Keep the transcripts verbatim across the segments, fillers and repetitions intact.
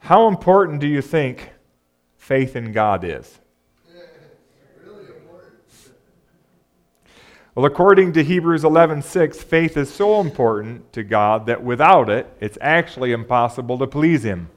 How important do you think faith in God is? Really important. Well, according to Hebrews eleven six, faith is so important to God that without it, it's actually impossible to please Him.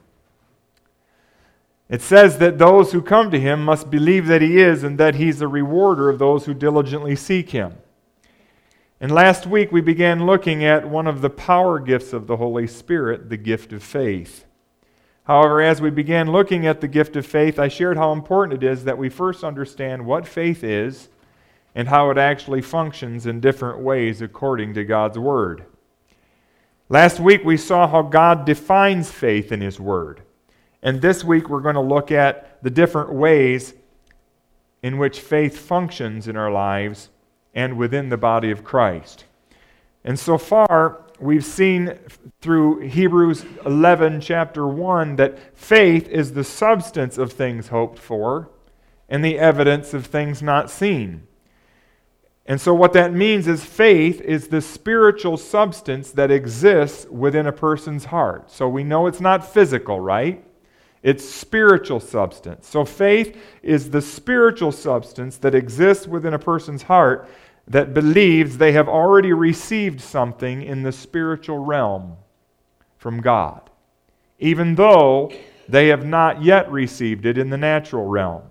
It says that those who come to Him must believe that He is and that He's a rewarder of those who diligently seek Him. And last week we began looking at one of the power gifts of the Holy Spirit, the gift of faith. However, as we began looking at the gift of faith, I shared how important it is that we first understand what faith is and how it actually functions in different ways according to God's Word. Last week we saw how God defines faith in His Word. And this week we're going to look at the different ways in which faith functions in our lives and within the body of Christ. And so far, we've seen through Hebrews eleven, chapter one, that faith is the substance of things hoped for and the evidence of things not seen. And so what that means is faith is the spiritual substance that exists within a person's heart. So we know it's not physical, right? It's spiritual substance. So faith is the spiritual substance that exists within a person's heart that believes they have already received something in the spiritual realm from God, even though they have not yet received it in the natural realm.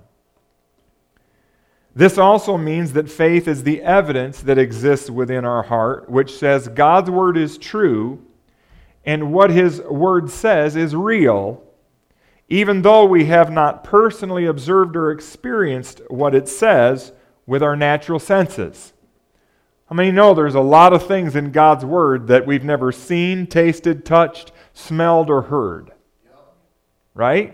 This also means that faith is the evidence that exists within our heart, which says God's Word is true and what His Word says is real, even though we have not personally observed or experienced what it says with our natural senses. How many know there's a lot of things in God's Word that we've never seen, tasted, touched, smelled, or heard? Right?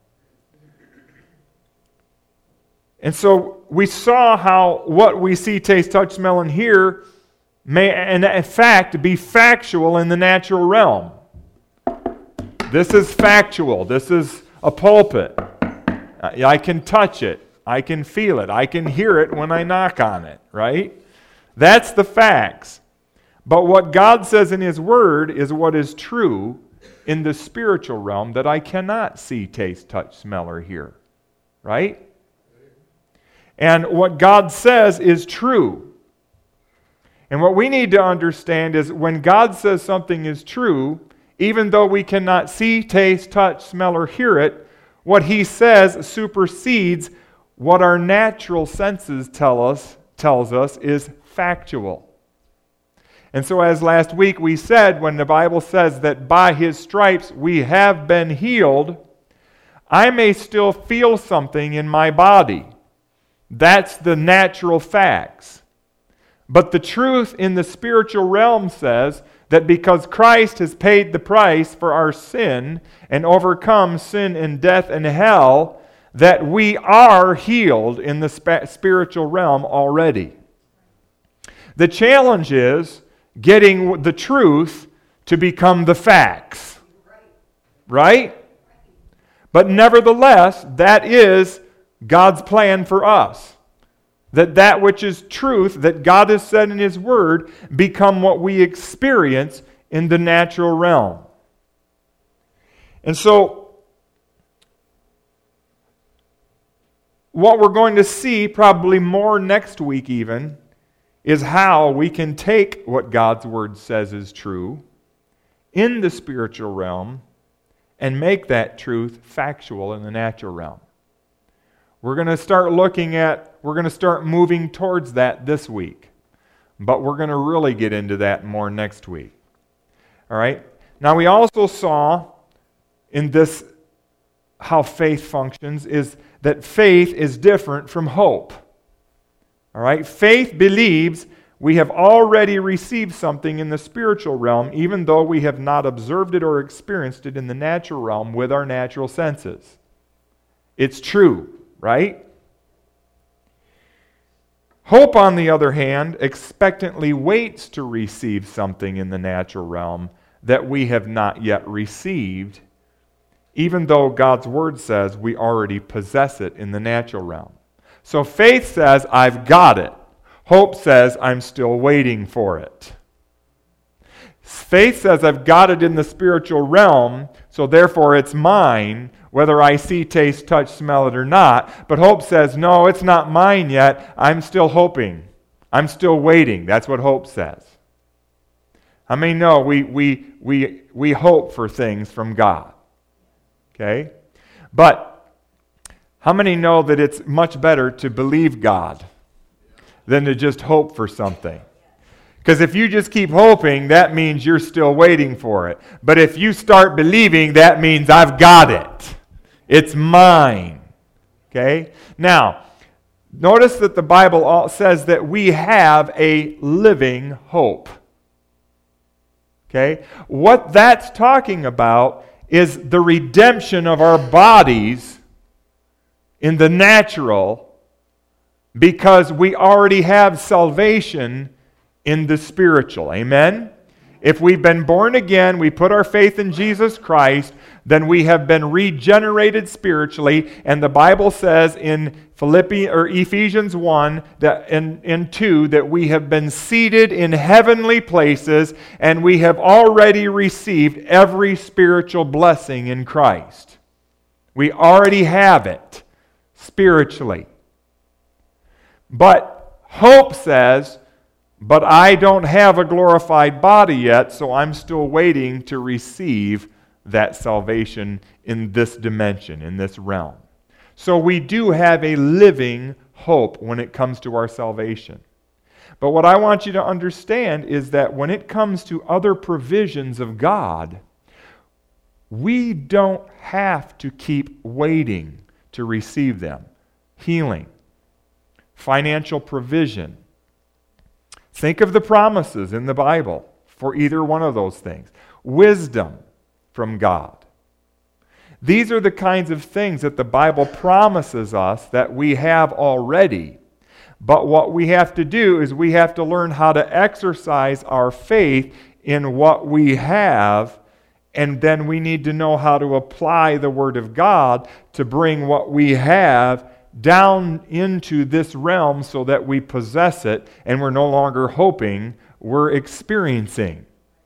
And so we saw how what we see, taste, touch, smell, and hear may, in fact, be factual in the natural realm. This is factual. This is a pulpit. I can touch it. I can feel it. I can hear it when I knock on it, right? That's the facts. But what God says in His Word is what is true in the spiritual realm that I cannot see, taste, touch, smell, or hear, right? And what God says is true. And what we need to understand is when God says something is true, even though we cannot see, taste, touch, smell, or hear it, what He says supersedes what our natural senses tell us, tells us is factual. And so as last week we said, when the Bible says that by His stripes we have been healed, I may still feel something in my body. That's the natural facts. But the truth in the spiritual realm says that because Christ has paid the price for our sin and overcome sin and death and hell, that we are healed in the sp- spiritual realm already. The challenge is getting the truth to become the facts. Right? But nevertheless, that is God's plan for us. That that which is truth, that God has said in His Word, become what we experience in the natural realm. And so, what we're going to see, probably more next week even, is how we can take what God's Word says is true in the spiritual realm and make that truth factual in the natural realm. We're going to start looking at, we're going to start moving towards that this week. But we're going to really get into that more next week. All right? Now we also saw in this how faith functions is that faith is different from hope. All right? Faith believes we have already received something in the spiritual realm, even though we have not observed it or experienced it in the natural realm with our natural senses. It's true, right? Hope, on the other hand, expectantly waits to receive something in the natural realm that we have not yet received, even though God's Word says we already possess it in the natural realm. So faith says, I've got it. Hope says, I'm still waiting for it. Faith says I've got it in the spiritual realm, so therefore it's mine, whether I see, taste, touch, smell it or not. But hope says, no, it's not mine yet. I'm still hoping. I'm still waiting. That's what hope says. I mean, no, we, we, we, we hope for things from God. Okay? But how many know that it's much better to believe God than to just hope for something? Because if you just keep hoping, that means you're still waiting for it. But if you start believing, that means I've got it. It's mine. Okay? Now, notice that the Bible says that we have a living hope. Okay? What that's talking about is the redemption of our bodies in the natural, because we already have salvation in the spiritual. Amen? If we've been born again, we put our faith in Jesus Christ, then we have been regenerated spiritually, and the Bible says in Philippians or Ephesians one that in, in two that we have been seated in heavenly places, and we have already received every spiritual blessing in Christ. We already have it spiritually. But hope says, but I don't have a glorified body yet, so I'm still waiting to receive that salvation in this dimension, in this realm. So we do have a living hope when it comes to our salvation. But what I want you to understand is that when it comes to other provisions of God, we don't have to keep waiting to receive them. Healing, financial provision. Think of the promises in the Bible for either one of those things. Wisdom from God. These are the kinds of things that the Bible promises us that we have already. But what we have to do is we have to learn how to exercise our faith in what we have, and then we need to know how to apply the Word of God to bring what we have down into this realm so that we possess it and we're no longer hoping, we're experiencing.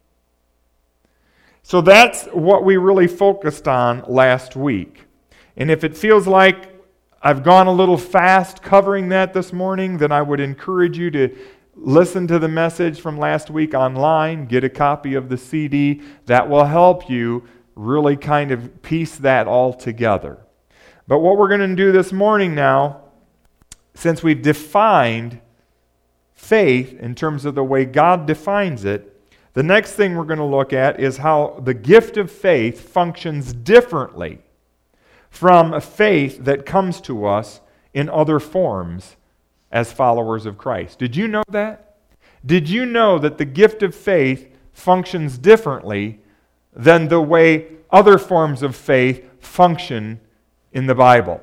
So that's what we really focused on last week. And if it feels like I've gone a little fast covering that this morning, then I would encourage you to listen to the message from last week online, get a copy of the C D. That will help you really kind of piece that all together. But what we're going to do this morning now, since we've defined faith in terms of the way God defines it, the next thing we're going to look at is how the gift of faith functions differently from a faith that comes to us in other forms as followers of Christ. Did you know that? Did you know that the gift of faith functions differently than the way other forms of faith function in the Bible?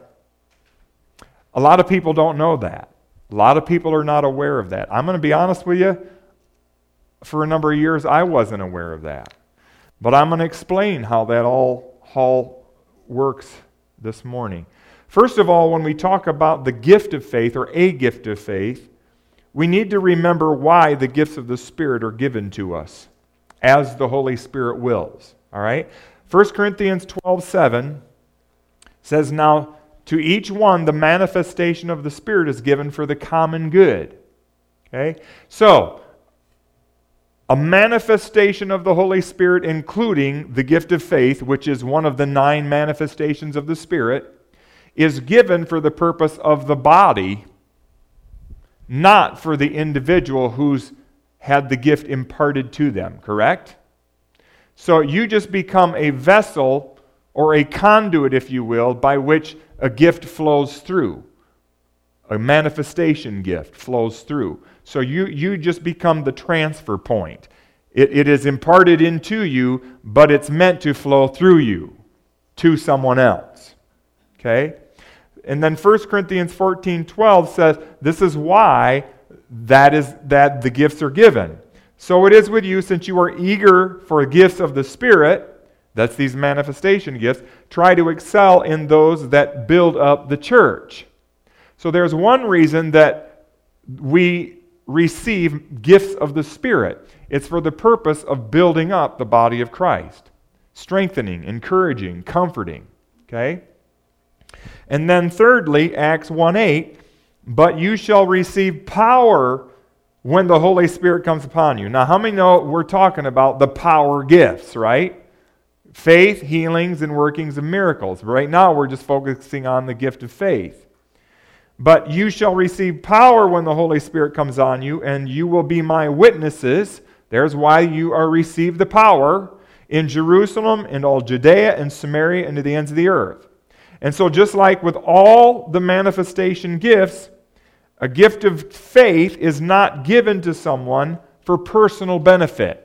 A lot of people don't know that. A lot of people are not aware of that. I'm going to be honest with you. For a number of years, I wasn't aware of that. But I'm going to explain how that all, all works this morning. First of all, when we talk about the gift of faith or a gift of faith, we need to remember why the gifts of the Spirit are given to us as the Holy Spirit wills. All right? First Corinthians twelve seven says, now to each one the manifestation of the Spirit is given for the common good. Okay? So, a manifestation of the Holy Spirit, including the gift of faith, which is one of the nine manifestations of the Spirit, is given for the purpose of the body, not for the individual who's had the gift imparted to them, correct? So you just become a vessel or a conduit, if you will, by which a gift flows through. A manifestation gift flows through. So you, you just become the transfer point. It, it is imparted into you, but it's meant to flow through you to someone else. Okay? And then First Corinthians fourteen twelve says, this is why that is that the gifts are given. So it is with you, since you are eager for gifts of the Spirit, that's these manifestation gifts, try to excel in those that build up the church. So there's one reason that we receive gifts of the Spirit. It's for the purpose of building up the body of Christ, strengthening, encouraging, comforting. Okay? And then thirdly, Acts one eight, but you shall receive power when the Holy Spirit comes upon you. Now, how many know we're talking about the power gifts, right? Faith, healings, and workings of miracles. Right now, we're just focusing on the gift of faith. But you shall receive power when the Holy Spirit comes on you, and you will be my witnesses. There's why you are received the power in Jerusalem and all Judea and Samaria and to the ends of the earth. And so just like with all the manifestation gifts, a gift of faith is not given to someone for personal benefit.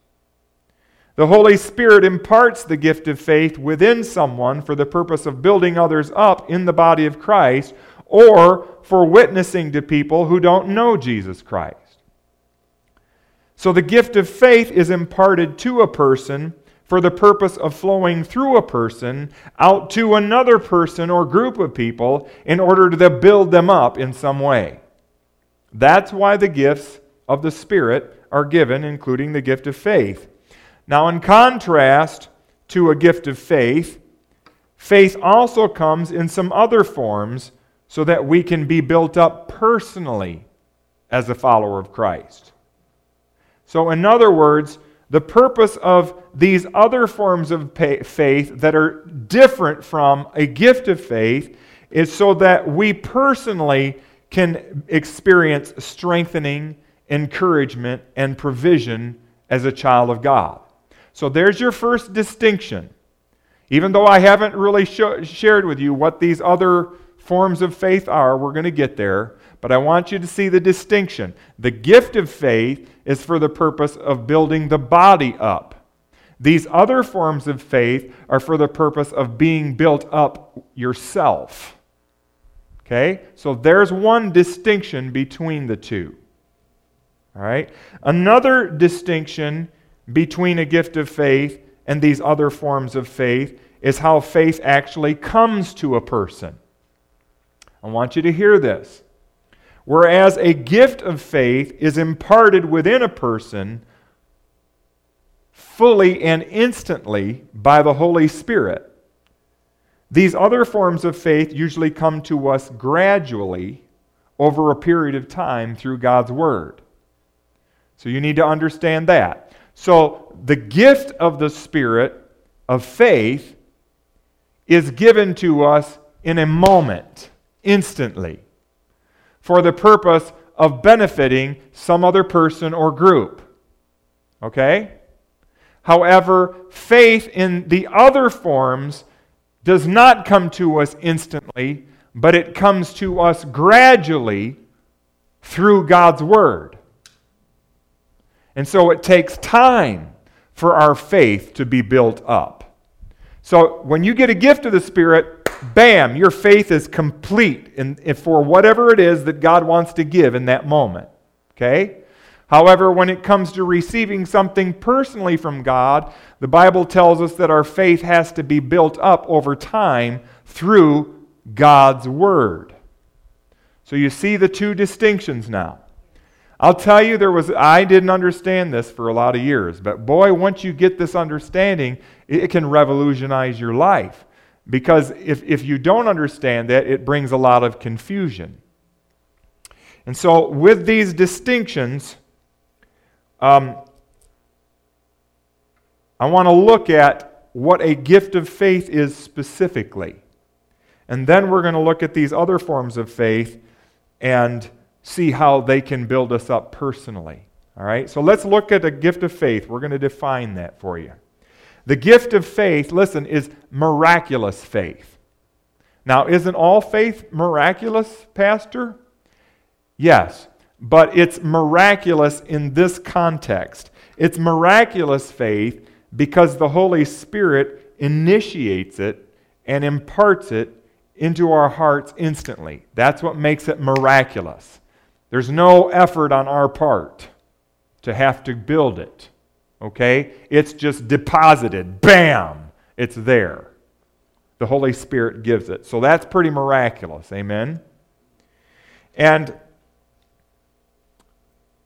The Holy Spirit imparts the gift of faith within someone for the purpose of building others up in the body of Christ, or for witnessing to people who don't know Jesus Christ. So the gift of faith is imparted to a person for the purpose of flowing through a person out to another person or group of people in order to build them up in some way. That's why the gifts of the Spirit are given, including the gift of faith. Now, in contrast to a gift of faith, faith also comes in some other forms so that we can be built up personally as a follower of Christ. So, in other words, the purpose of these other forms of faith that are different from a gift of faith is so that we personally can experience strengthening, encouragement, and provision as a child of God. So there's your first distinction. Even though I haven't really sh- shared with you what these other forms of faith are, we're going to get there, but I want you to see the distinction. The gift of faith is for the purpose of building the body up. These other forms of faith are for the purpose of being built up yourself. Okay? So there's one distinction between the two. All right? Another distinction between a gift of faith and these other forms of faith is how faith actually comes to a person. I want you to hear this. Whereas a gift of faith is imparted within a person fully and instantly by the Holy Spirit, these other forms of faith usually come to us gradually over a period of time through God's Word. So you need to understand that. So the gift of the Spirit of faith is given to us in a moment, instantly, for the purpose of benefiting some other person or group. Okay? However, faith in the other forms does not come to us instantly, but it comes to us gradually through God's Word. And so it takes time for our faith to be built up. So when you get a gift of the Spirit, bam, your faith is complete in, in, for whatever it is that God wants to give in that moment. Okay? However, when it comes to receiving something personally from God, the Bible tells us that our faith has to be built up over time through God's Word. So you see the two distinctions now. I'll tell you, there was I didn't understand this for a lot of years, but boy, once you get this understanding, it can revolutionize your life. Because if, if you don't understand that, it brings a lot of confusion. And so with these distinctions, um, I want to look at what a gift of faith is specifically. And then we're going to look at these other forms of faith and see how they can build us up personally. All right? So let's look at a gift of faith. We're going to define that for you. The gift of faith, listen, is miraculous faith. Now, isn't all faith miraculous, Pastor? Yes, but it's miraculous in this context. It's miraculous faith because the Holy Spirit initiates it and imparts it into our hearts instantly. That's what makes it miraculous. There's no effort on our part to have to build it. Okay? It's just deposited. Bam! It's there. The Holy Spirit gives it. So that's pretty miraculous. Amen? And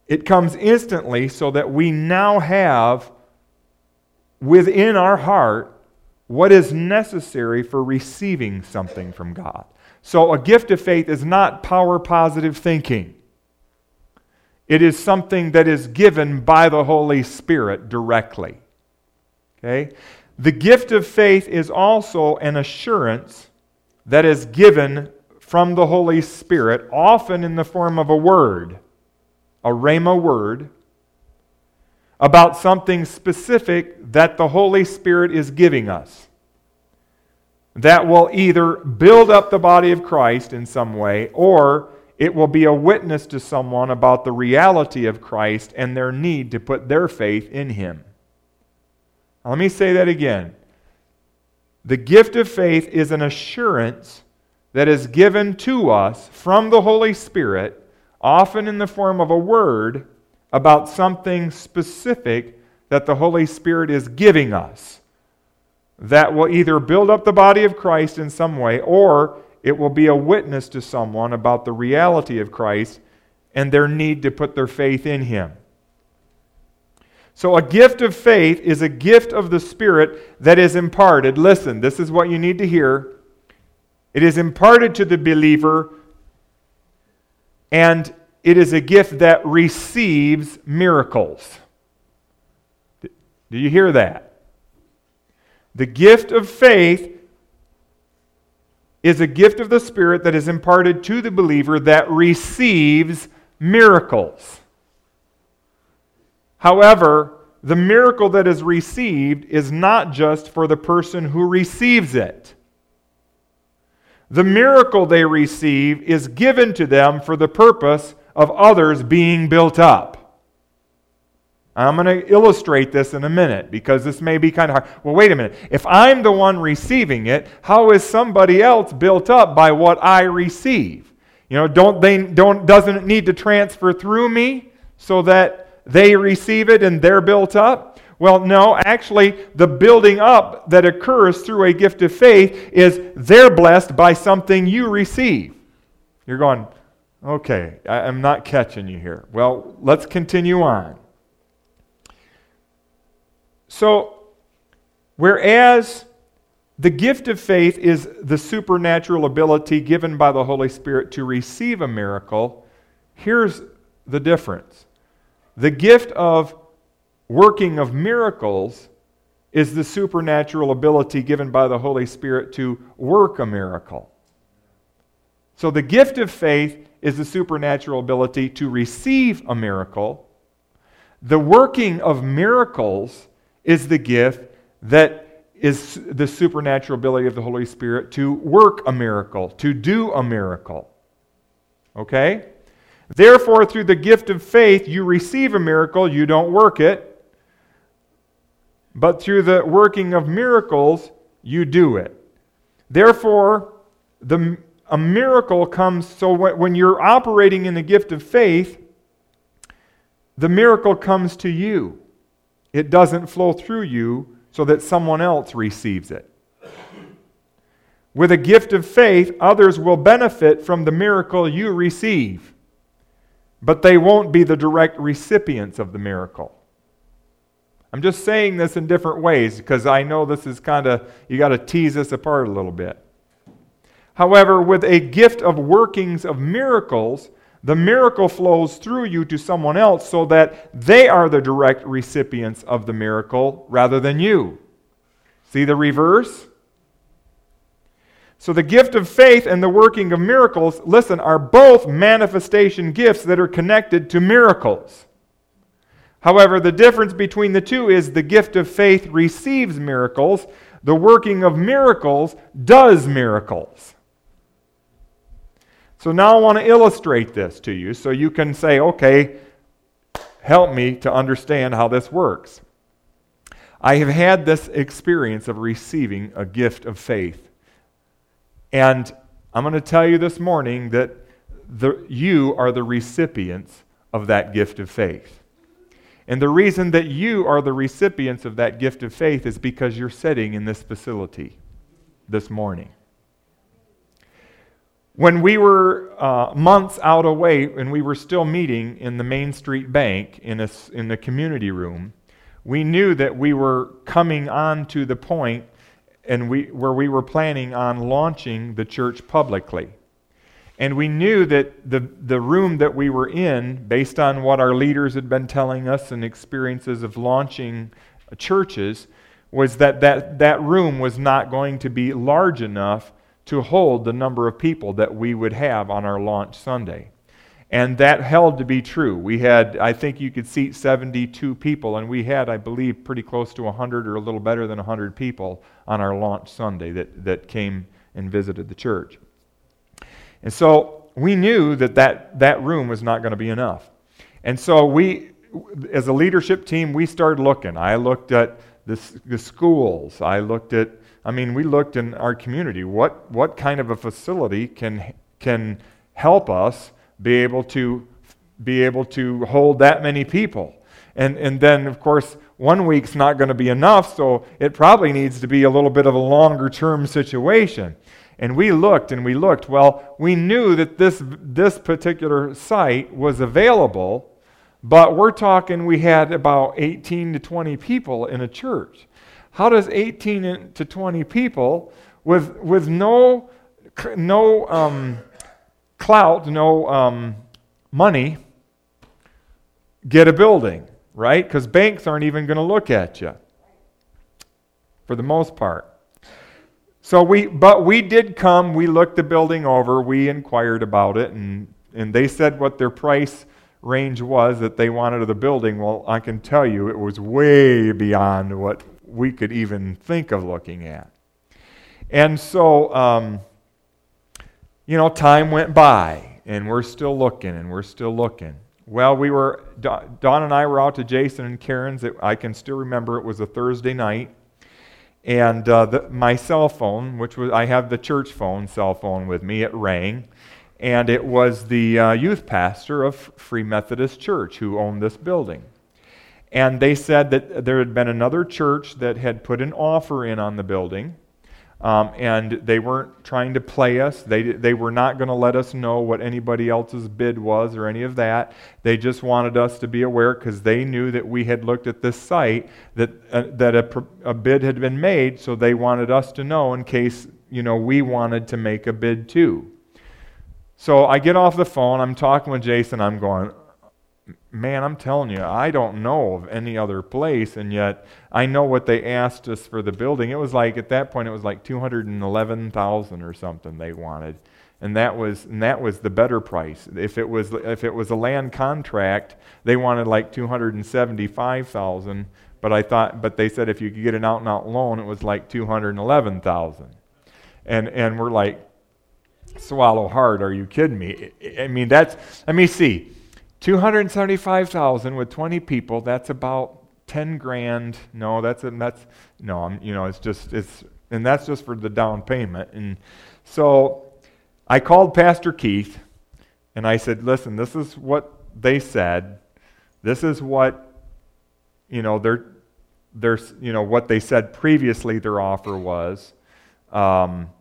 It comes instantly so that we now have within our heart what is necessary for receiving something from God. So a gift of faith is not power positive thinking. It is something that is given by the Holy Spirit directly. Okay? The gift of faith is also an assurance that is given from the Holy Spirit, often in the form of a word, a rhema word, about something specific that the Holy Spirit is giving us, that will either build up the body of Christ in some way, or it will be a witness to someone about the reality of Christ and their need to put their faith in Him. Now, let me say that again. The gift of faith is an assurance that is given to us from the Holy Spirit, often in the form of a word, about something specific that the Holy Spirit is giving us, that will either build up the body of Christ in some way, or it will be a witness to someone about the reality of Christ and their need to put their faith in Him. So a gift of faith is a gift of the Spirit that is imparted. Listen, this is what you need to hear. It is imparted to the believer, and it is a gift that receives miracles. Do you hear that? The gift of faith is a gift of the Spirit that is imparted to the believer that receives miracles. However, the miracle that is received is not just for the person who receives it. The miracle they receive is given to them for the purpose of others being built up. I'm going to illustrate this in a minute because this may be kind of hard. Well, wait a minute. If I'm the one receiving it, how is somebody else built up by what I receive? You know, don't they don't doesn't it need to transfer through me so that they receive it and they're built up? Well, no, actually, the building up that occurs through a gift of faith is they're blessed by something you receive. You're going, okay, I'm not catching you here. Well, let's continue on. So, whereas the gift of faith is the supernatural ability given by the Holy Spirit to receive a miracle, here's the difference. The gift of working of miracles is the supernatural ability given by the Holy Spirit to work a miracle. So the gift of faith is the supernatural ability to receive a miracle. The working of miracles is the gift that is the supernatural ability of the Holy Spirit to work a miracle, to do a miracle. Okay? Therefore, through the gift of faith, you receive a miracle, you don't work it. But through the working of miracles, you do it. Therefore, the, a miracle comes, so when you're operating in the gift of faith, the miracle comes to you. It doesn't flow through you so that someone else receives it. With a gift of faith, others will benefit from the miracle you receive, but they won't be the direct recipients of the miracle. I'm just saying this in different ways because I know this is kind of, you got to tease this apart a little bit. However, with a gift of workings of miracles, the miracle flows through you to someone else so that they are the direct recipients of the miracle rather than you. See the reverse? So the gift of faith and the working of miracles, listen, are both manifestation gifts that are connected to miracles. However, the difference between the two is the gift of faith receives miracles. The working of miracles does miracles. So now I want to illustrate this to you so you can say, okay, help me to understand how this works. I have had this experience of receiving a gift of faith. And I'm going to tell you this morning that the, you are the recipients of that gift of faith. And the reason that you are the recipients of that gift of faith is because you're sitting in this facility this morning. When we were uh, months out away and we were still meeting in the Main Street Bank in, a, in the community room, we knew that we were coming on to the point and we, where we were planning on launching the church publicly. And we knew that the, the room that we were in, based on what our leaders had been telling us and experiences of launching churches, was that that, that room was not going to be large enough to hold the number of people that we would have on our launch Sunday. And that held to be true. We had, I think you could seat seventy-two people, and we had, I believe, pretty close to one hundred or a little better than one hundred people on our launch Sunday that, that came and visited the church. And so we knew that that, that room was not going to be enough. And so we, as a leadership team, we started looking. I looked at the, the schools. I looked at I mean, we looked in our community, what what kind of a facility can can help us be able to be able to hold that many people? And and then, of course, one week's not going to be enough, so it probably needs to be a little bit of a longer-term situation. And we looked and we looked. Well, we knew that this this particular site was available, but we're talking we had about eighteen to twenty people in a church. How does eighteen to twenty people with with no no um, clout, no um, money, get a building, right? Because banks aren't even going to look at you, for the most part. So we, but we did come. We looked the building over. We inquired about it, and and they said what their price range was that they wanted of the building. Well, I can tell you, it was way beyond what we could even think of looking at. And so, um, you know, time went by, and we're still looking, and we're still looking. Well, we were, Dawn and I were out to Jason and Karen's. It, I can still remember it was a Thursday night, and uh, the, my cell phone, which was, I have the church phone, cell phone with me, it rang, and it was the uh, youth pastor of Free Methodist Church who owned this building. And they said that there had been another church that had put an offer in on the building, um, and they weren't trying to play us. They they were not going to let us know what anybody else's bid was or any of that. They just wanted us to be aware because they knew that we had looked at this site, that uh, that a, a bid had been made, so they wanted us to know in case, you know, we wanted to make a bid too. So I get off the phone, I'm talking with Jason, I'm going, man, I'm telling you, I don't know of any other place, and yet I know what they asked us for the building. It was like, at that point, it was like two hundred eleven thousand dollars or something they wanted, and that was and that was the better price. If it was if it was a land contract, they wanted like two hundred seventy-five thousand dollars, but I thought, but they said if you could get an out-and-out loan, it was like two hundred eleven thousand dollars, and and we're like, swallow hard, are you kidding me? I mean, that's, let me see. two hundred seventy-five thousand with twenty people, that's about ten grand. No, that's a, that's no, I'm, you know, it's just it's and that's just for the down payment. And so I called Pastor Keith and I said, "Listen, this is what they said. This is what, you know, their their you know, what they said previously their offer was. Um,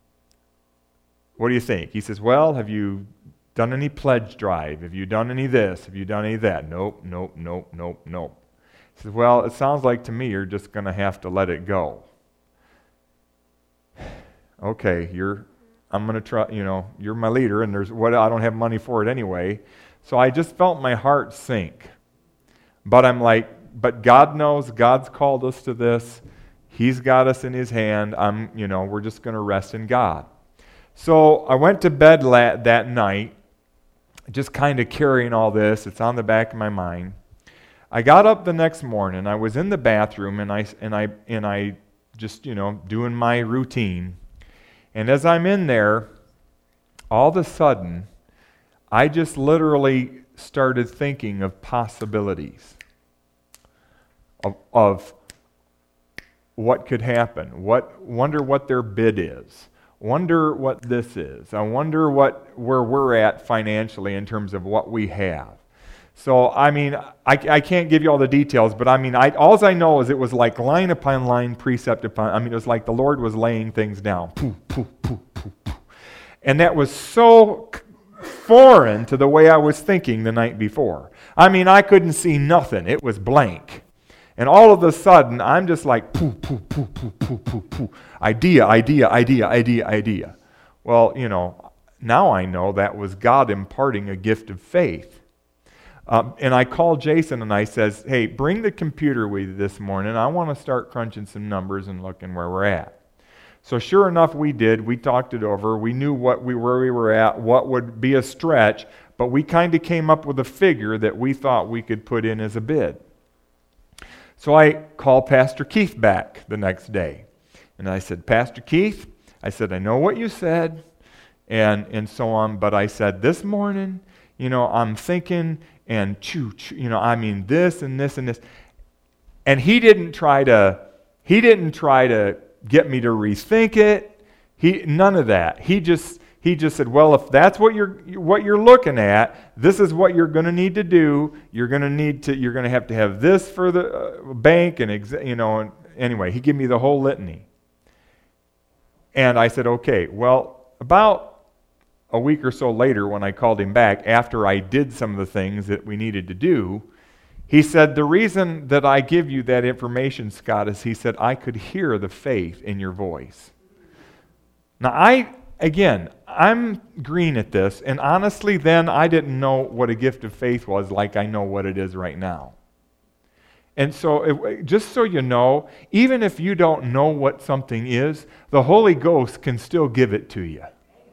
what do you think?" He says, "Well, have you done any pledge drive? Have you done any this? Have you done any that?" Nope, nope, nope, nope, nope. He says, "Well, it sounds like to me you're just going to have to let it go." Okay, you're, I'm going to try, you know, you're my leader, and there's what, I don't have money for it anyway. So I just felt my heart sink. But I'm like, but God knows, God's called us to this. He's got us in His hand. I'm, you know, we're just going to rest in God. So I went to bed la- that night, just kind of carrying all this. It's on the back of my mind. I got up the next morning. I was in the bathroom, and I and I and I just, you know, doing my routine. And as I'm in there, all of a sudden, I just literally started thinking of possibilities of, of what could happen. What wonder what their bid is. Wonder what this is. I wonder what where we're at financially in terms of what we have. So, I mean, I, I can't give you all the details, but I mean, I, all I know is it was like line upon line, precept upon, I mean, it was like the Lord was laying things down. Poof, poof, poof, poof, poof. And that was so foreign to the way I was thinking the night before. I mean, I couldn't see nothing. It was blank. And all of a sudden, I'm just like, poo, poo, poo, poo, poo, poo, poo. Idea, idea, idea, idea, idea. Well, you know, now I know that was God imparting a gift of faith. Um, and I called Jason and I says, hey, bring the computer with you this morning. I want to start crunching some numbers and looking where we're at. So sure enough, we did. We talked it over. We knew what we where we were at, what would be a stretch, but we kind of came up with a figure that we thought we could put in as a bid. So I called Pastor Keith back the next day. And I said, Pastor Keith, I said, I know what you said, and, and so on, but I said, this morning, you know, I'm thinking, and choo, choo, you know, I mean this and this and this. And he didn't try to, he didn't try to get me to rethink it. He, none of that. He just, he just said, well, if that's what you're, what you're looking at, this is what you're going to need to do. You're going to need to, you're going to have to have this for the uh, bank and, exa- you know, and anyway, he gave me the whole litany. And I said, okay, well, about a week or so later when I called him back, after I did some of the things that we needed to do, he said, the reason that I give you that information, Scott, is he said, I could hear the faith in your voice. Now, I, again, I'm green at this, and honestly, then I didn't know what a gift of faith was like I know what it is right now. And so, it, just so you know, even if you don't know what something is, the Holy Ghost can still give it to you.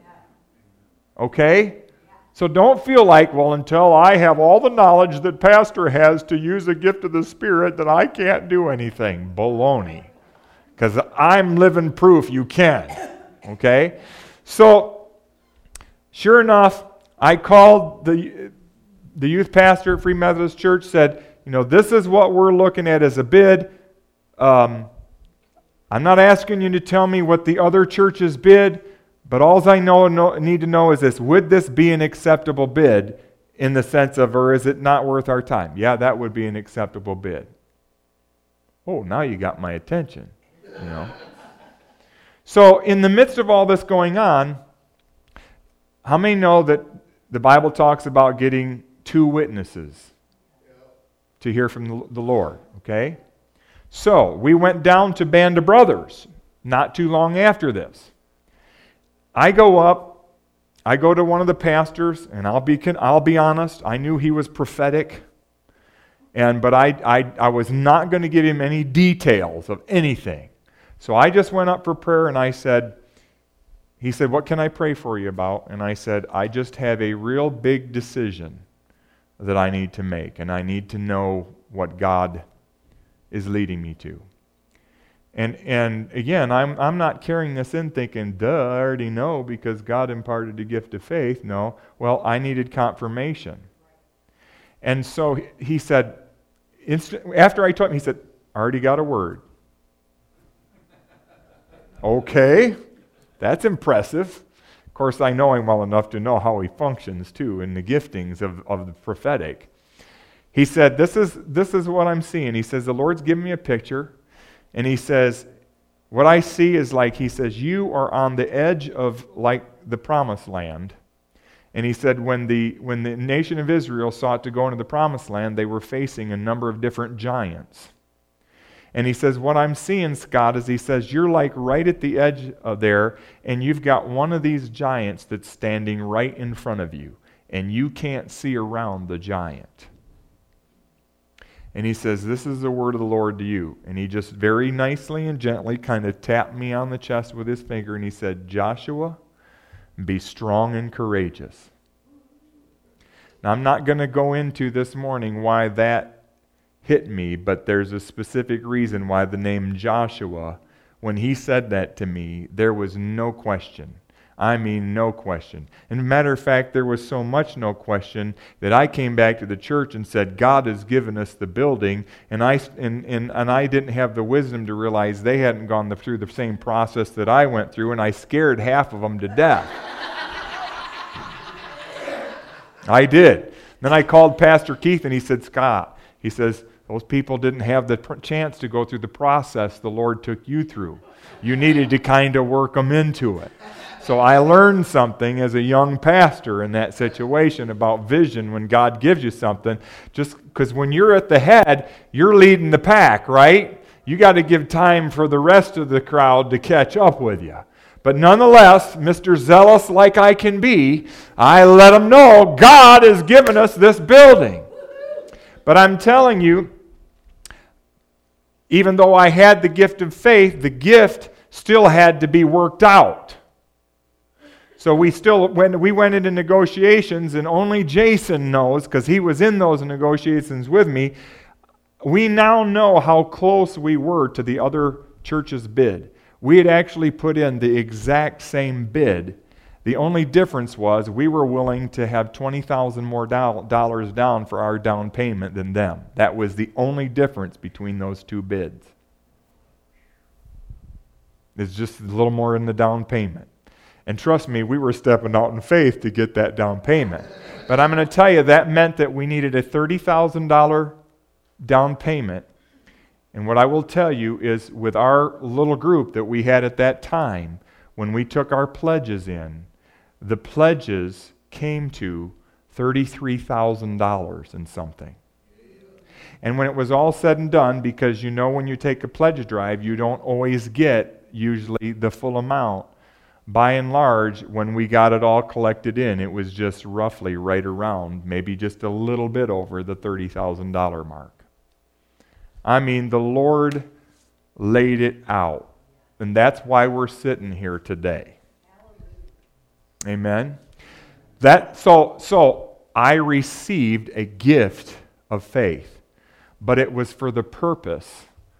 Okay? So don't feel like, well, until I have all the knowledge that Pastor has to use a gift of the Spirit, that I can't do anything. Baloney. Because I'm living proof you can. Okay? So, sure enough, I called the, the youth pastor at Free Methodist Church, said, you know, this is what we're looking at as a bid. Um, I'm not asking you to tell me what the other churches bid, but all I know, know, need to know is this: would this be an acceptable bid in the sense of, or is it not worth our time? Yeah, that would be an acceptable bid. Oh, now you got my attention, you know. So in the midst of all this going on, how many know that the Bible talks about getting two witnesses to hear from the Lord, okay? So we went down to Band of Brothers not too long after this. I go up, I go to one of the pastors, and I'll be I'll be honest, I knew he was prophetic, and but I, I, I was not going to give him any details of anything. So I just went up for prayer, and I said, he said, what can I pray for you about? And I said, I just have a real big decision that I need to make, and I need to know what God is leading me to. And and again, I'm I'm not carrying this in thinking, duh, I already know because God imparted the gift of faith. No, well, I needed confirmation. And so he said, instant, after I told him, he said, I already got a word. Okay, that's impressive. Of course, I know him well enough to know how he functions too in the giftings of, of the prophetic. He said, this is this is what I'm seeing. He says, the Lord's given me a picture. And he says, what I see is like, he says, you are on the edge of like the promised land. And he said, when the when the nation of Israel sought to go into the promised land, they were facing a number of different giants. And he says, what I'm seeing, Scott, is he says, you're like right at the edge of there, and you've got one of these giants that's standing right in front of you, and you can't see around the giant. And he says, this is the word of the Lord to you. And he just very nicely and gently kind of tapped me on the chest with his finger, and he said, Joshua, be strong and courageous. Now, I'm not going to go into this morning why that hit me, but there's a specific reason why the name Joshua, when he said that to me, there was no question. I mean, no question. And as a matter of fact, there was so much no question that I came back to the church and said, God has given us the building, and I and, and, and I didn't have the wisdom to realize they hadn't gone the, through the same process that I went through, and I scared half of them to death. I did. Then I called Pastor Keith, and he said, Scott, he says, those people didn't have the pr- chance to go through the process the Lord took you through. You needed to kind of work them into it. So I learned something as a young pastor in that situation about vision when God gives you something. Just because when you're at the head, you're leading the pack, right? You got to give time for the rest of the crowd to catch up with you. But nonetheless, Mister Zealous like I can be, I let them know God has given us this building. But I'm telling you, even though I had the gift of faith, the gift still had to be worked out. So we still, when we went into negotiations, and only Jason knows, because he was in those negotiations with me, we now know how close we were to the other church's bid. We had actually put in the exact same bid. The only difference was we were willing to have twenty thousand dollars more dollars down for our down payment than them. That was the only difference between those two bids. It's just a little more in the down payment. And trust me, we were stepping out in faith to get that down payment. But I'm going to tell you, that meant that we needed a thirty thousand dollars down payment. And what I will tell you is, with our little group that we had at that time, when we took our pledges in, the pledges came to thirty-three thousand dollars and something. And when it was all said and done, because you know when you take a pledge drive, you don't always get usually the full amount. By and large, when we got it all collected in, it was just roughly right around, maybe just a little bit over the thirty thousand dollars mark. I mean, the Lord laid it out. And that's why we're sitting here today. Amen? That so so I received a gift of faith, but it was for the purpose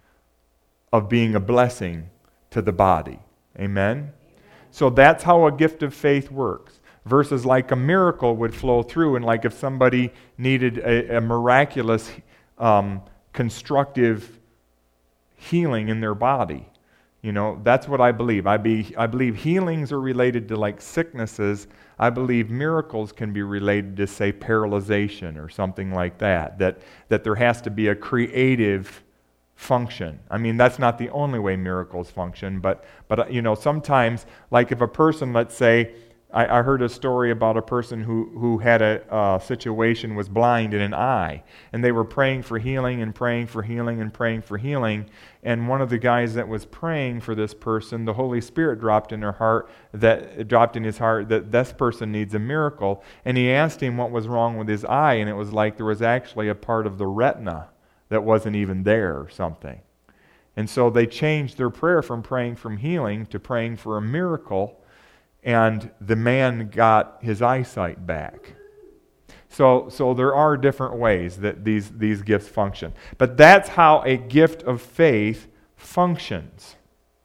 of being a blessing to the body. Amen? So that's how a gift of faith works. Versus like a miracle would flow through, and like if somebody needed a, a miraculous um, constructive healing in their body. You know, that's what I believe. I, be, I believe healings are related to like sicknesses. I believe miracles can be related to, say, paralyzation or something like that. That, that there has to be a creative function. I mean, that's not the only way miracles function, but, but you know, sometimes, like if a person, let's say, I, I heard a story about a person who, who had a uh, situation, was blind in an eye, and they were praying for healing and praying for healing and praying for healing, and one of the guys that was praying for this person, the Holy Spirit dropped in her heart, that dropped in his heart that this person needs a miracle, and he asked him what was wrong with his eye, and it was like there was actually a part of the retina that wasn't even there or something. And so they changed their prayer from praying for healing to praying for a miracle, and the man got his eyesight back. So, so there are different ways that these, these gifts function. But that's how a gift of faith functions.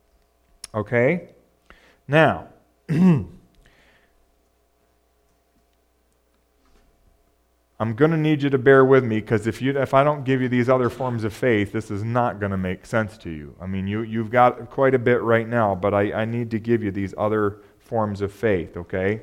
Okay? Now, I'm going to need you to bear with me, because if you if I don't give you these other forms of faith, this is not going to make sense to you. I mean, you, you've got quite a bit right now, but I, I need to give you these other forms of faith, okay?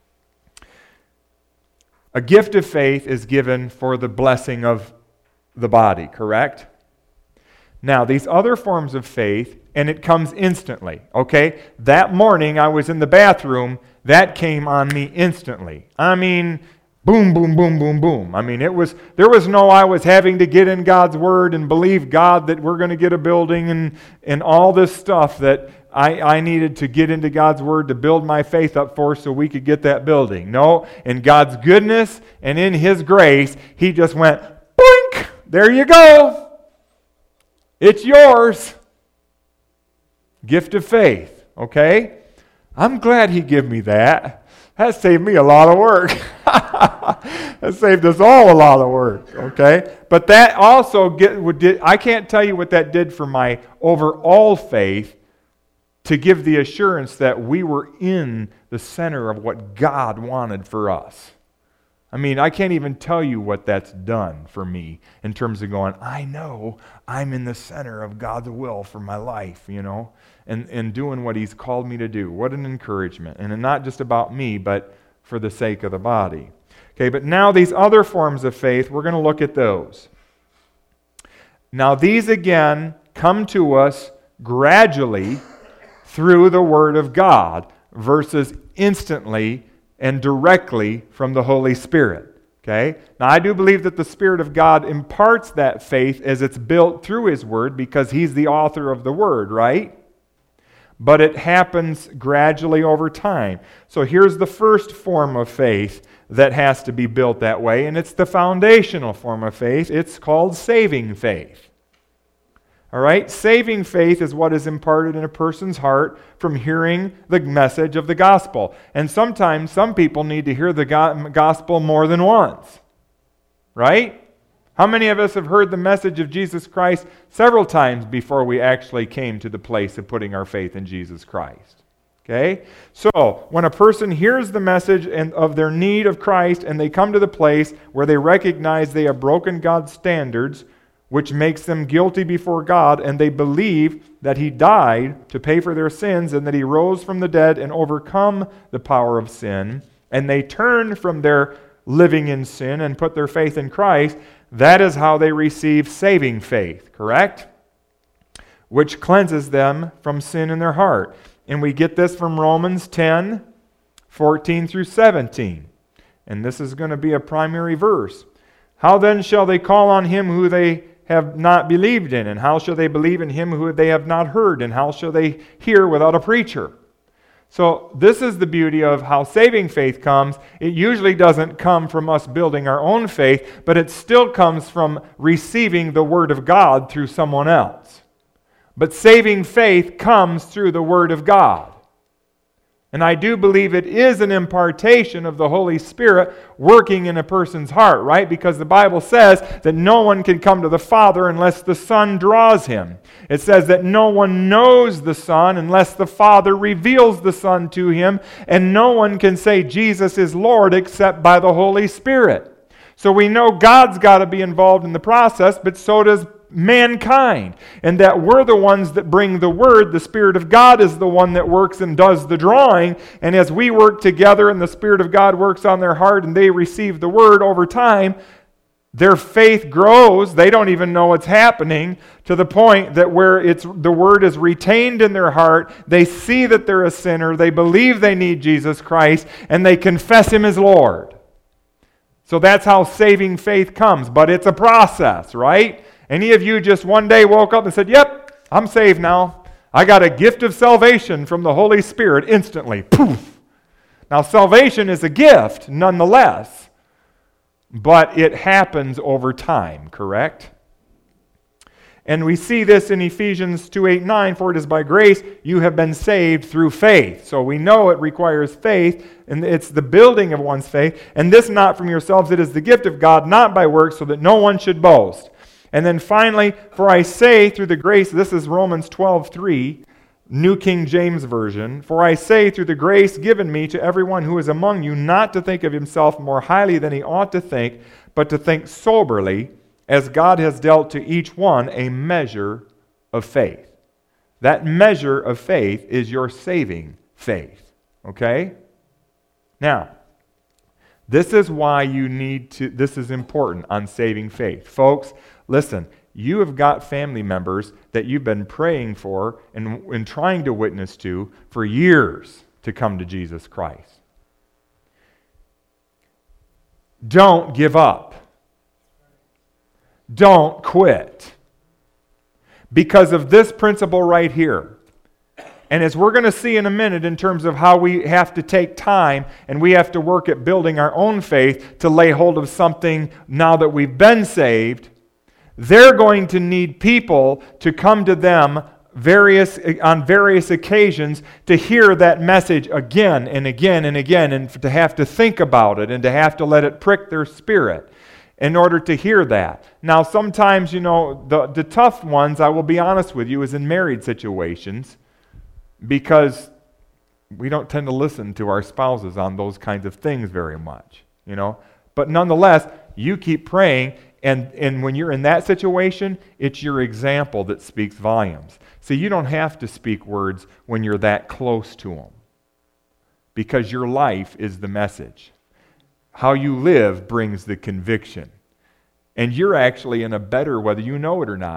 A gift of faith is given for the blessing of the body, correct? Now, these other forms of faith, and it comes instantly, okay? That morning I was in the bathroom, that came on me instantly. I mean, boom, boom, boom, boom, boom. I mean, it was there was no I was having to get in God's Word and believe God that we're going to get a building and, and all this stuff that I, I needed to get into God's Word to build my faith up for so we could get that building. No, in God's goodness and in His grace, He just went, boink, there you go. It's yours. Gift of faith, okay? I'm glad He gave me that. That saved me a lot of work. That saved us all a lot of work, okay? But that also, get, would did, I can't tell you what that did for my overall faith, to give the assurance that we were in the center of what God wanted for us. I mean, I can't even tell you what that's done for me in terms of going, I know I'm in the center of God's will for my life, you know, and, and doing what He's called me to do. What an encouragement. And not just about me, but for the sake of the body. Okay, but now these other forms of faith, we're going to look at those. Now these again come to us gradually through the Word of God. versus instantly and directly from the Holy Spirit. Okay? Now, I do believe that the Spirit of God imparts that faith as it's built through His Word because He's the author of the Word, right? But it happens gradually over time. So here's the first form of faith that has to be built that way, and it's the foundational form of faith. It's called saving faith. All right? Saving faith is what is imparted in a person's heart from hearing the message of the gospel. And sometimes some people need to hear the gospel more than once. Right? How many of us have heard the message of Jesus Christ several times before we actually came to the place of putting our faith in Jesus Christ? Okay? So, when a person hears the message and of their need of Christ and they come to the place where they recognize they have broken God's standards, which makes them guilty before God, and they believe that He died to pay for their sins and that He rose from the dead and overcome the power of sin, and they turn from their living in sin and put their faith in Christ, that is how they receive saving faith, correct? Which cleanses them from sin in their heart. And we get this from Romans ten, fourteen through seventeen. And this is going to be a primary verse. How then shall they call on Him who they have not believed in? And how shall they believe in Him who they have not heard? And how shall they hear without a preacher? So this is the beauty of how saving faith comes. It usually doesn't come from us building our own faith, but it still comes from receiving the Word of God through someone else. But saving faith comes through the Word of God. And I do believe it is an impartation of the Holy Spirit working in a person's heart, right? Because the Bible says that no one can come to the Father unless the Son draws him. It says that no one knows the Son unless the Father reveals the Son to him, and no one can say Jesus is Lord except by the Holy Spirit. So we know God's got to be involved in the process, but so does mankind, and that we're the ones that bring the Word. The Spirit of God is the one that works and does the drawing, and as we work together and the Spirit of God works on their heart and they receive the Word over time, their faith grows. They don't even know what's happening, to the point that where it's the Word is retained in their heart, they see that they're a sinner, they believe they need Jesus Christ, and they confess Him as Lord. So that's how saving faith comes, but it's a process, right? Any of you just one day woke up and said, yep, I'm saved now. I got a gift of salvation from the Holy Spirit instantly. Poof. Now, salvation is a gift nonetheless, but it happens over time, correct? And we see this in Ephesians two, eight, nine, for it is by grace you have been saved through faith. So we know it requires faith, and it's the building of one's faith. And this not from yourselves, it is the gift of God, not by works, so that no one should boast. And then finally, for I say through the grace, this is Romans twelve, three, New King James Version, for I say through the grace given me to everyone who is among you, not to think of himself more highly than he ought to think, but to think soberly, as God has dealt to each one a measure of faith. That measure of faith is your saving faith. Okay? Now, this is why you need to, this is important on saving faith. Folks, listen, you have got family members that you've been praying for and, and trying to witness to for years to come to Jesus Christ. Don't give up. Don't quit. Because of this principle right here. And as we're going to see in a minute in terms of how we have to take time and we have to work at building our own faith to lay hold of something now that we've been saved, they're going to need people to come to them various on various occasions to hear that message again and again and again, and to have to think about it and to have to let it prick their spirit in order to hear that. Now, sometimes, you know, the, the tough ones, I will be honest with you, is in married situations, because we don't tend to listen to our spouses on those kinds of things very much, you know. But nonetheless, you keep praying, and, and when you're in that situation, it's your example that speaks volumes. So you don't have to speak words when you're that close to them, because your life is the message. How you live brings the conviction. And you're actually in a better, whether you know it or not,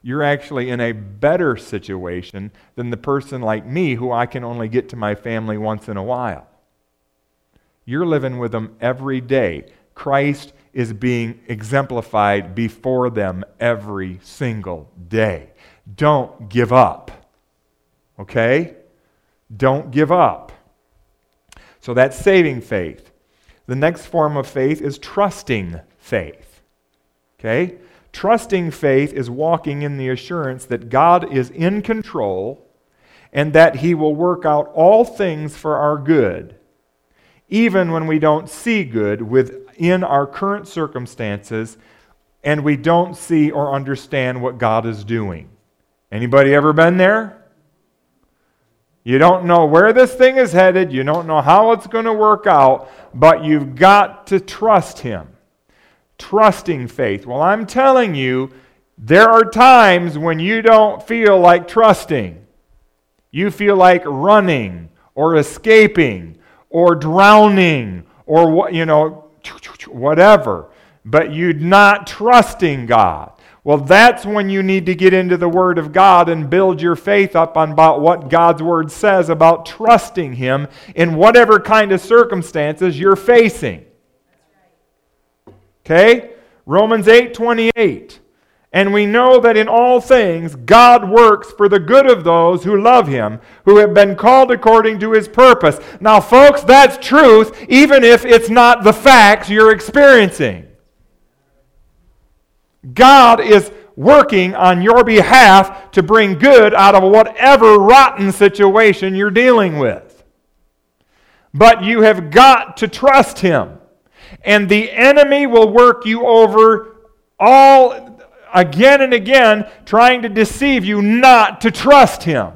you're actually in a better situation than the person like me who I can only get to my family once in a while. You're living with them every day. Christ is being exemplified before them every single day. Don't give up. Okay? Don't give up. So that's saving faith. The next form of faith is trusting faith. Okay? Trusting faith is walking in the assurance that God is in control and that He will work out all things for our good, even when we don't see good within our current circumstances and we don't see or understand what God is doing. Anybody ever been there? You don't know where this thing is headed. You don't know how it's going to work out, but you've got to trust Him. Trusting faith. Well, I'm telling you, there are times when you don't feel like trusting. You feel like running or escaping or drowning or what, you know, whatever. But you're not trusting God. Well, that's when you need to get into the Word of God and build your faith up on about what God's Word says about trusting Him in whatever kind of circumstances you're facing. Okay? Romans eight twenty-eight. And we know that in all things God works for the good of those who love Him, who have been called according to His purpose. Now, folks, that's truth, even if it's not the facts you're experiencing. God is working on your behalf to bring good out of whatever rotten situation you're dealing with. But you have got to trust Him. And the enemy will work you over all again and again, trying to deceive you not to trust Him.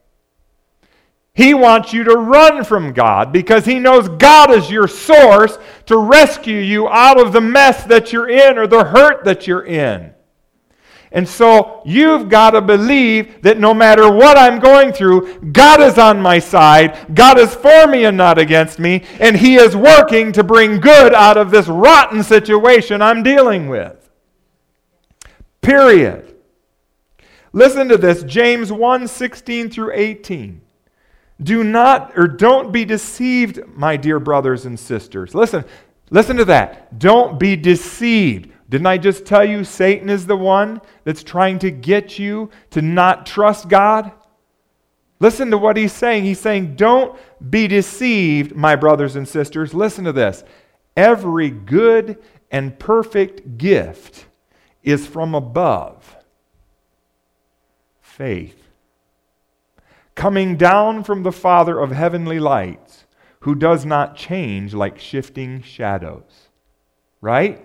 He wants you to run from God because he knows God is your source to rescue you out of the mess that you're in or the hurt that you're in. And so you've got to believe that no matter what I'm going through, God is on my side, God is for me and not against me, and He is working to bring good out of this rotten situation I'm dealing with. Period. Listen to this, James one sixteen through eighteen. Do not, or don't be deceived, my dear brothers and sisters. Listen, listen to that. Don't be deceived. Didn't I just tell you Satan is the one that's trying to get you to not trust God? Listen to what he's saying. He's saying, don't be deceived, my brothers and sisters. Listen to this. Every good and perfect gift is from above. Faith. Coming down from the Father of heavenly lights, who does not change like shifting shadows. Right?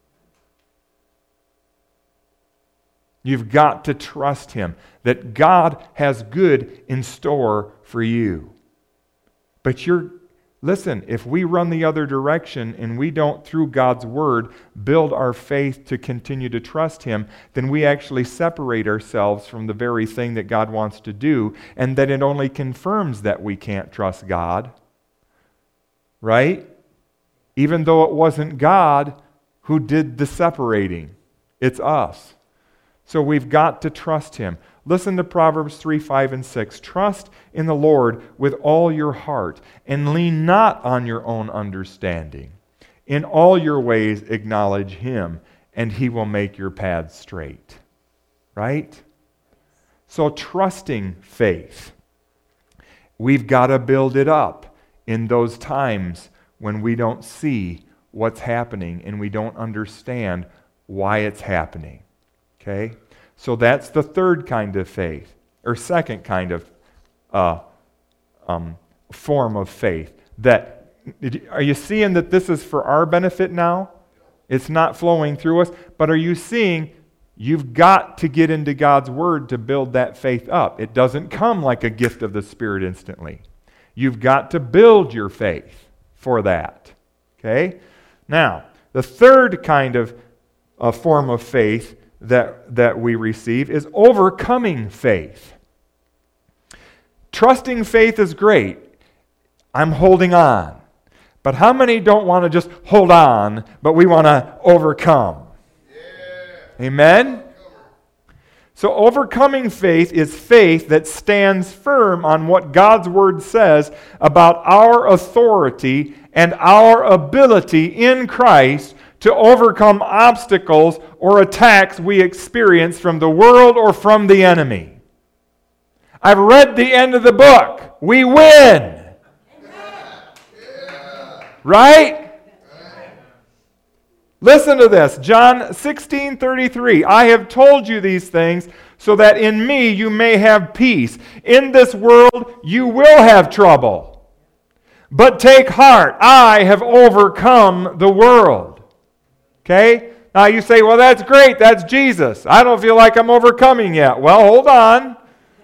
You've got to trust Him, that God has good in store for you. But you're, listen, if we run the other direction and we don't, through God's Word, build our faith to continue to trust Him, then we actually separate ourselves from the very thing that God wants to do, and then it only confirms that we can't trust God. Right? Even though it wasn't God who did the separating. It's us. So we've got to trust Him. Listen to Proverbs three, five, and six. Trust in the Lord with all your heart, and lean not on your own understanding. In all your ways acknowledge Him, and He will make your paths straight. Right? So trusting faith. We've got to build it up in those times when we don't see what's happening and we don't understand why it's happening. Okay? So that's the third kind of faith, or second kind of uh, um, form of faith. That, are you seeing that this is for our benefit now? It's not flowing through us, but are you seeing you've got to get into God's Word to build that faith up? It doesn't come like a gift of the Spirit instantly. You've got to build your faith for that. Okay? Now, the third kind of uh, form of faith that, that we receive is overcoming faith. Trusting faith is great. I'm holding on. But how many don't want to just hold on, but we want to overcome? Yeah. Amen? So overcoming faith is faith that stands firm on what God's Word says about our authority and our ability in Christ to overcome obstacles or attacks we experience from the world or from the enemy. I've read the end of the book. We win. Right? Listen to this. John sixteen thirty-three. I have told you these things so that in me you may have peace. In this world you will have trouble. But take heart. I have overcome the world. Okay? Now you say, well, that's great. That's Jesus. I don't feel like I'm overcoming yet. Well, hold on.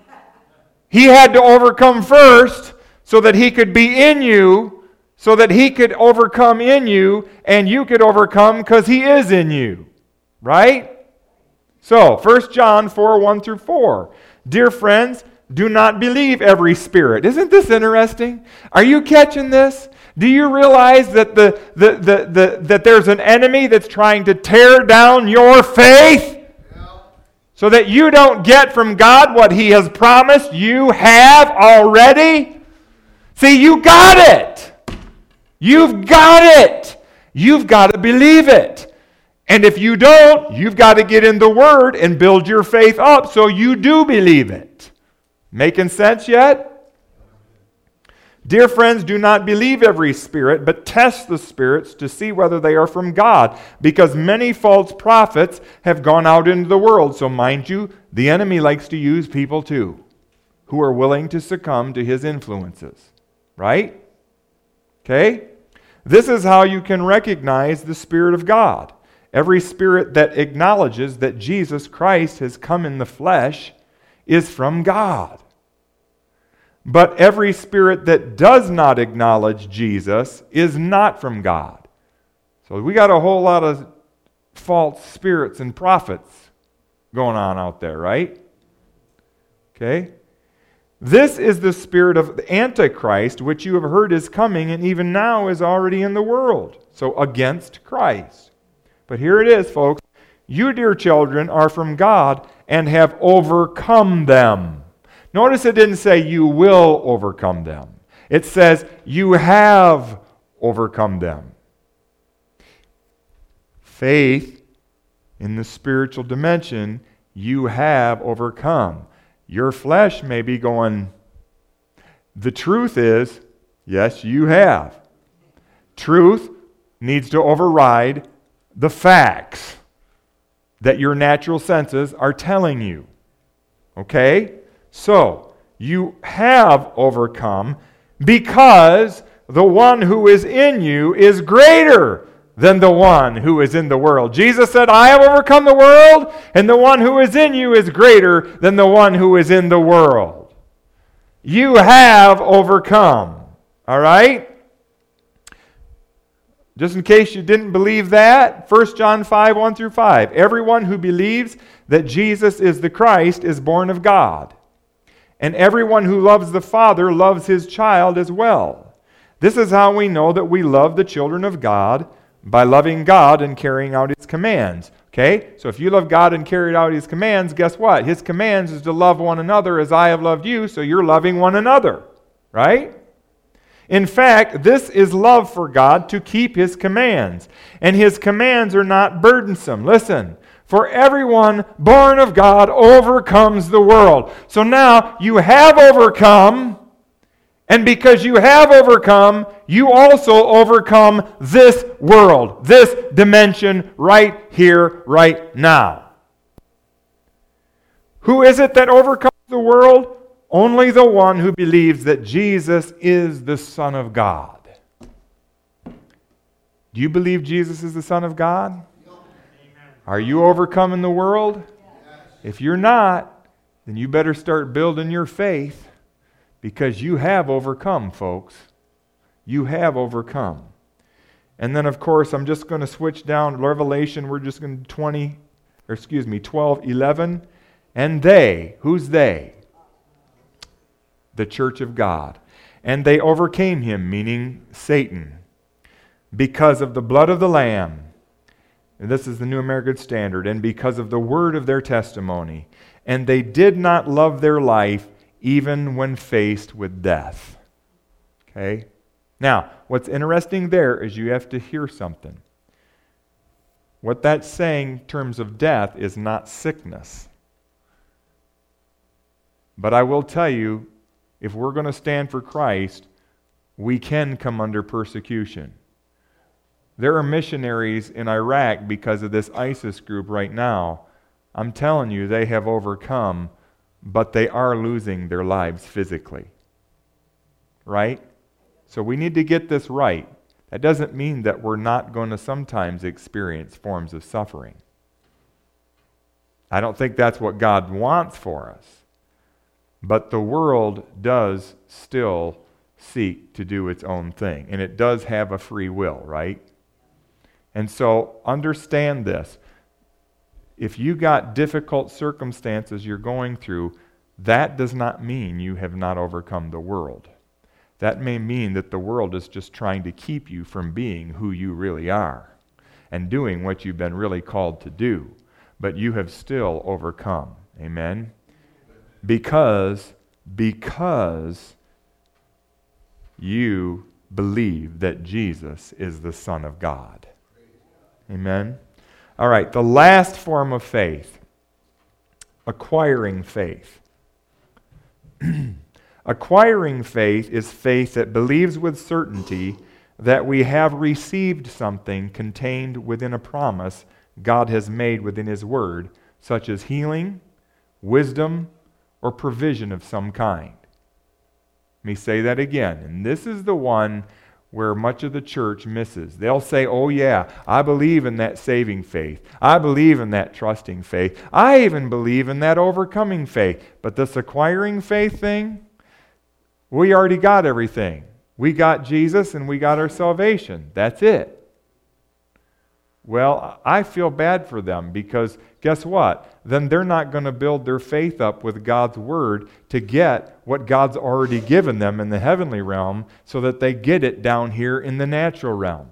He had to overcome first so that he could be in you, so that he could overcome in you, and you could overcome because he is in you. Right? So, First John four, one through four. Dear friends, do not believe every spirit. Isn't this interesting? Are you catching this? Do you realize that the, the, the, the, that there's an enemy that's trying to tear down your faith? So that you don't get from God what he has promised you have already? See, you got it. You've got it. You've got to believe it. And if you don't, you've got to get in the Word and build your faith up so you do believe it. Making sense yet? Dear friends, do not believe every spirit, but test the spirits to see whether they are from God, because many false prophets have gone out into the world. So mind you, the enemy likes to use people too, who are willing to succumb to his influences. Right? Okay? This is how you can recognize the Spirit of God. Every spirit that acknowledges that Jesus Christ has come in the flesh is from God. But every spirit that does not acknowledge Jesus is not from God. So we got a whole lot of false spirits and prophets going on out there, right? Okay? This is the spirit of the Antichrist, which you have heard is coming and even now is already in the world. So against Christ. But here it is, folks. You, dear children, are from God and have overcome them. Notice it didn't say you will overcome them. It says you have overcome them. Faith in the spiritual dimension, you have overcome. Your flesh may be going, the truth is, yes, you have. Truth needs to override the facts that your natural senses are telling you. Okay? So, you have overcome because the one who is in you is greater than the one who is in the world. Jesus said, I have overcome the world, and the one who is in you is greater than the one who is in the world. You have overcome. All right? Just in case you didn't believe that, First John five, one through five. Everyone who believes that Jesus is the Christ is born of God. And everyone who loves the Father loves his child as well. This is how we know that we love the children of God, by loving God and carrying out his commands. Okay? So if you love God and carried out his commands, guess what? His commands is to love one another as I have loved you, so you're loving one another. Right? In fact, this is love for God, to keep his commands. And his commands are not burdensome. Listen. For everyone born of God overcomes the world. So now you have overcome, and because you have overcome, you also overcome this world, this dimension right here, right now. Who is it that overcomes the world? Only the one who believes that Jesus is the Son of God. Do you believe Jesus is the Son of God? Are you overcoming the world? If you're not, then you better start building your faith, because you have overcome, folks. You have overcome. And then, of course, I'm just going to switch down to Revelation. We're just going to twenty, or excuse me, twelve, eleven. And they, who's they? The church of God. And they overcame him, meaning Satan, because of the blood of the Lamb And this is the New American Standard. And because of the word of their testimony. And they did not love their life even when faced with death. Okay? Now, what's interesting there is you have to hear something. What that's saying in terms of death is not sickness. But I will tell you, if we're going to stand for Christ, we can come under persecution. There are missionaries in Iraq because of this ISIS group right now. I'm telling you, they have overcome, but they are losing their lives physically. Right? So we need to get this right. That doesn't mean that we're not going to sometimes experience forms of suffering. I don't think that's what God wants for us. But the world does still seek to do its own thing. And it does have a free will, right? And so understand this. If you got difficult circumstances you're going through, that does not mean you have not overcome the world. That may mean that the world is just trying to keep you from being who you really are and doing what you've been really called to do. But you have still overcome. Amen? Because, because you believe that Jesus is the Son of God. Amen? All right, the last form of faith, acquiring faith. Acquiring faith is faith that believes with certainty that we have received something contained within a promise God has made within His Word, such as healing, wisdom, or provision of some kind. Let me say that again. And this is the one where much of the church misses. They'll say, oh yeah, I believe in that saving faith. I believe in that trusting faith. I even believe in that overcoming faith. But this acquiring faith thing, we already got everything. We got Jesus and we got our salvation. That's it. Well, I feel bad for them because guess what? Then they're not going to build their faith up with God's Word to get what God's already given them in the heavenly realm so that they get it down here in the natural realm.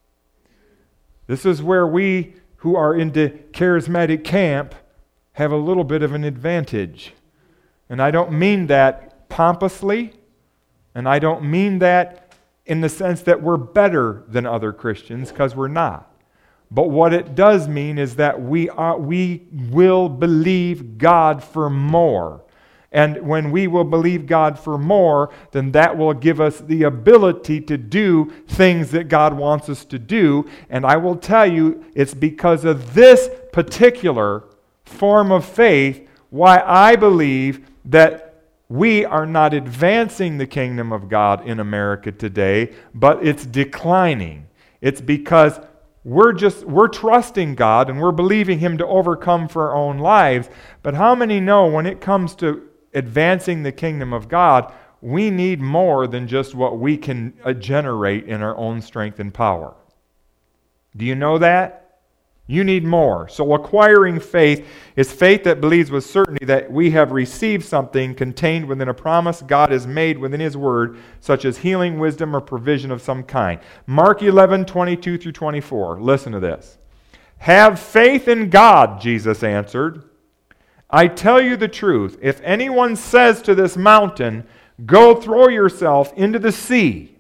This is where we who are into charismatic camp have a little bit of an advantage. And I don't mean that pompously, and I don't mean that in the sense that we're better than other Christians, because we're not. But what it does mean is that we are, we will believe God for more. And when we will believe God for more, then that will give us the ability to do things that God wants us to do. And I will tell you, it's because of this particular form of faith why I believe that we are not advancing the kingdom of God in America today, but it's declining. It's because We're just, we're trusting God and we're believing Him to overcome for our own lives. But how many know when it comes to advancing the kingdom of God, we need more than just what we can uh, generate in our own strength and power? Do you know that? You need more. So acquiring faith is faith that believes with certainty that we have received something contained within a promise God has made within His Word, such as healing, wisdom, or provision of some kind. Mark eleven, twenty-two through twenty-four. Listen to this. Have faith in God, Jesus answered. I tell you the truth. If anyone says to this mountain, go throw yourself into the sea,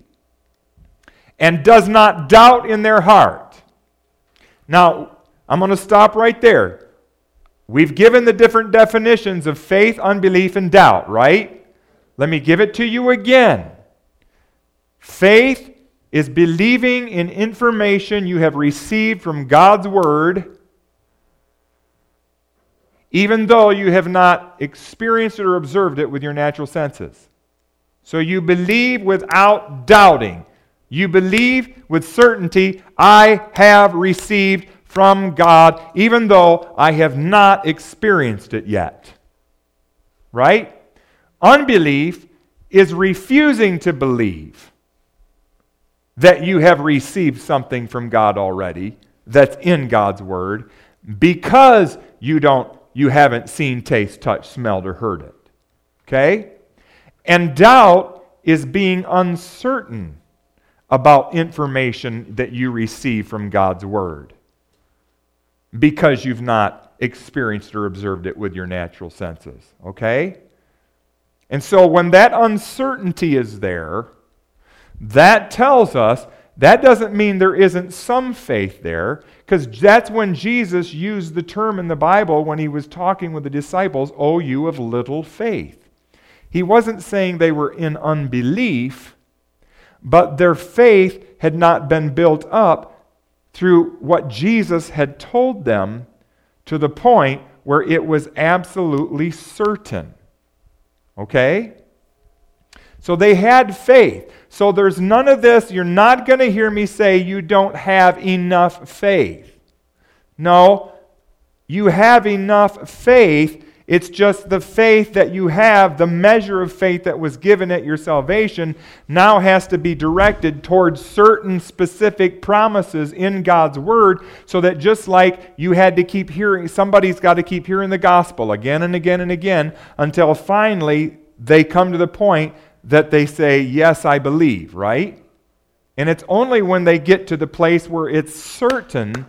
and does not doubt in their heart. Now, I'm going to stop right there. We've given the different definitions of faith, unbelief, and doubt, right? Let me give it to you again. Faith is believing in information you have received from God's Word, even though you have not experienced it or observed it with your natural senses. So you believe without doubting. You believe with certainty, I have received from God, even though I have not experienced it yet. Right? Unbelief is refusing to believe that you have received something from God already that's in God's Word because you don't, you haven't seen, tasted, touched, smelled, or heard it. Okay? And doubt is being uncertain about information that you receive from God's Word. because you've not experienced or observed it with your natural senses. Okay? And so when that uncertainty is there, that tells us that doesn't mean there isn't some faith there, because that's when Jesus used the term in the Bible when he was talking with the disciples, "O you of little faith." He wasn't saying they were in unbelief, but their faith had not been built up through what Jesus had told them to the point where it was absolutely certain. Okay? So they had faith. So there's none of this. You're not going to hear me say you don't have enough faith. No, you have enough faith. It's just the faith that you have, the measure of faith that was given at your salvation, now has to be directed towards certain specific promises in God's Word, so that just like you had to keep hearing, somebody's got to keep hearing the gospel again and again and again until finally they come to the point that they say, "Yes, I believe," right? And it's only when they get to the place where it's certain,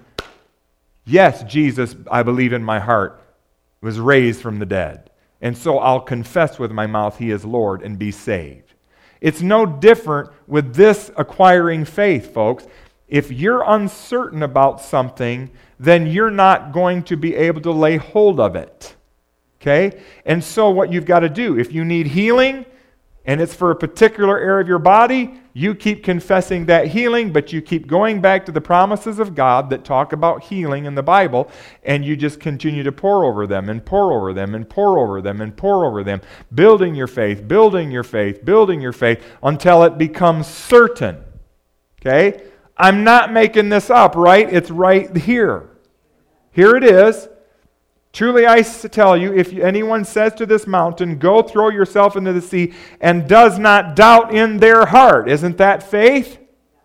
"Yes, Jesus, I believe in my heart, was raised from the dead. And so I'll confess with my mouth He is Lord and be saved." It's no different with this acquiring faith, folks. If you're uncertain about something, then you're not going to be able to lay hold of it. Okay? And so what you've got to do, if you need healing, and it's for a particular area of your body, you keep confessing that healing, but you keep going back to the promises of God that talk about healing in the Bible, and you just continue to pour over them, and pour over them, and pour over them, and pour over them, building your faith, building your faith, building your faith, until it becomes certain. Okay? I'm not making this up, right? It's right here. Here it is. Truly I tell you, if anyone says to this mountain, "Go throw yourself into the sea," and does not doubt in their heart, isn't that faith?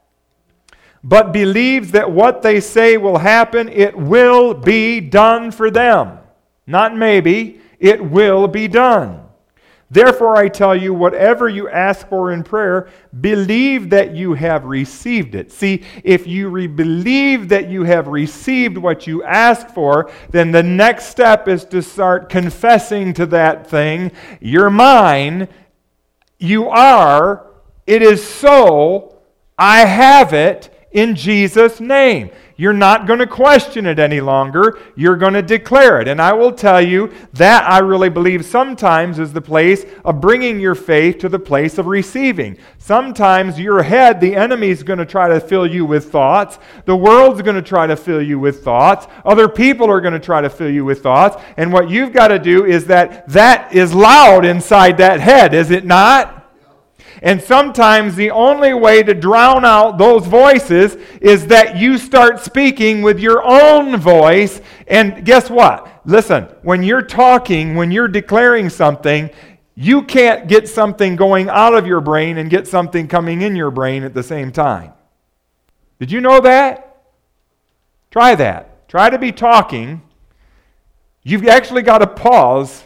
But believes that what they say will happen, it will be done for them. Not maybe, it will be done. Therefore I tell you, whatever you ask for in prayer, believe that you have received it. See, if you re- believe that you have received what you ask for, then the next step is to start confessing to that thing, "You're mine, you are, it is so, I have it in Jesus' name." You're not going to question it any longer. You're going to declare it. And I will tell you that I really believe sometimes is the place of bringing your faith to the place of receiving. Sometimes your head, the enemy's going to try to fill you with thoughts. The world's going to try to fill you with thoughts. Other people are going to try to fill you with thoughts. And what you've got to do is that that is loud inside that head, is it not? And sometimes the only way to drown out those voices is that you start speaking with your own voice. And guess what? Listen, when you're talking, when you're declaring something, you can't get something going out of your brain and get something coming in your brain at the same time. Did you know that? Try that. Try to be talking. You've actually got to pause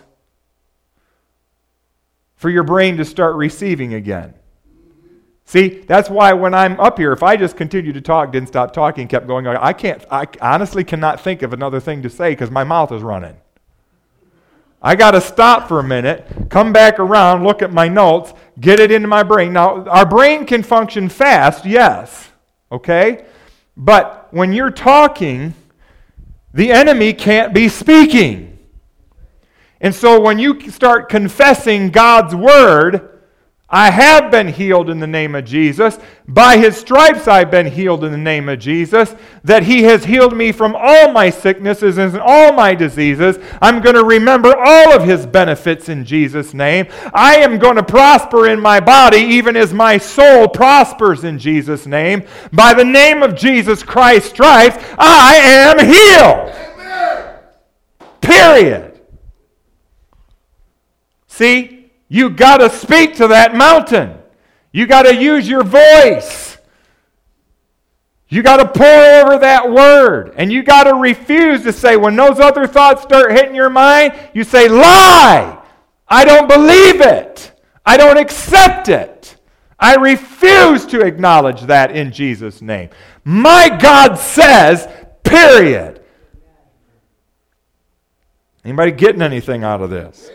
for your brain to start receiving again. See, that's why when I'm up here, if I just continue to talk, didn't stop talking, kept going, I can't, I honestly cannot think of another thing to say because my mouth is running. I got to stop for a minute, come back around, look at my notes, get it into my brain. Now, our brain can function fast, yes, okay? But when you're talking, the enemy can't be speaking. And so when you start confessing God's word, "I have been healed in the name of Jesus. By His stripes I've been healed in the name of Jesus. That He has healed me from all my sicknesses and all my diseases. I'm going to remember all of His benefits in Jesus' name. I am going to prosper in my body even as my soul prospers in Jesus' name. By the name of Jesus Christ's stripes, I am healed." Amen. Period. See, you got to speak to that mountain. You got to use your voice. You got to pour over that word. And you got to refuse to say, when those other thoughts start hitting your mind, you say, "Lie! I don't believe it. I don't accept it. I refuse to acknowledge that in Jesus' name. My God says, period." Anybody getting anything out of this?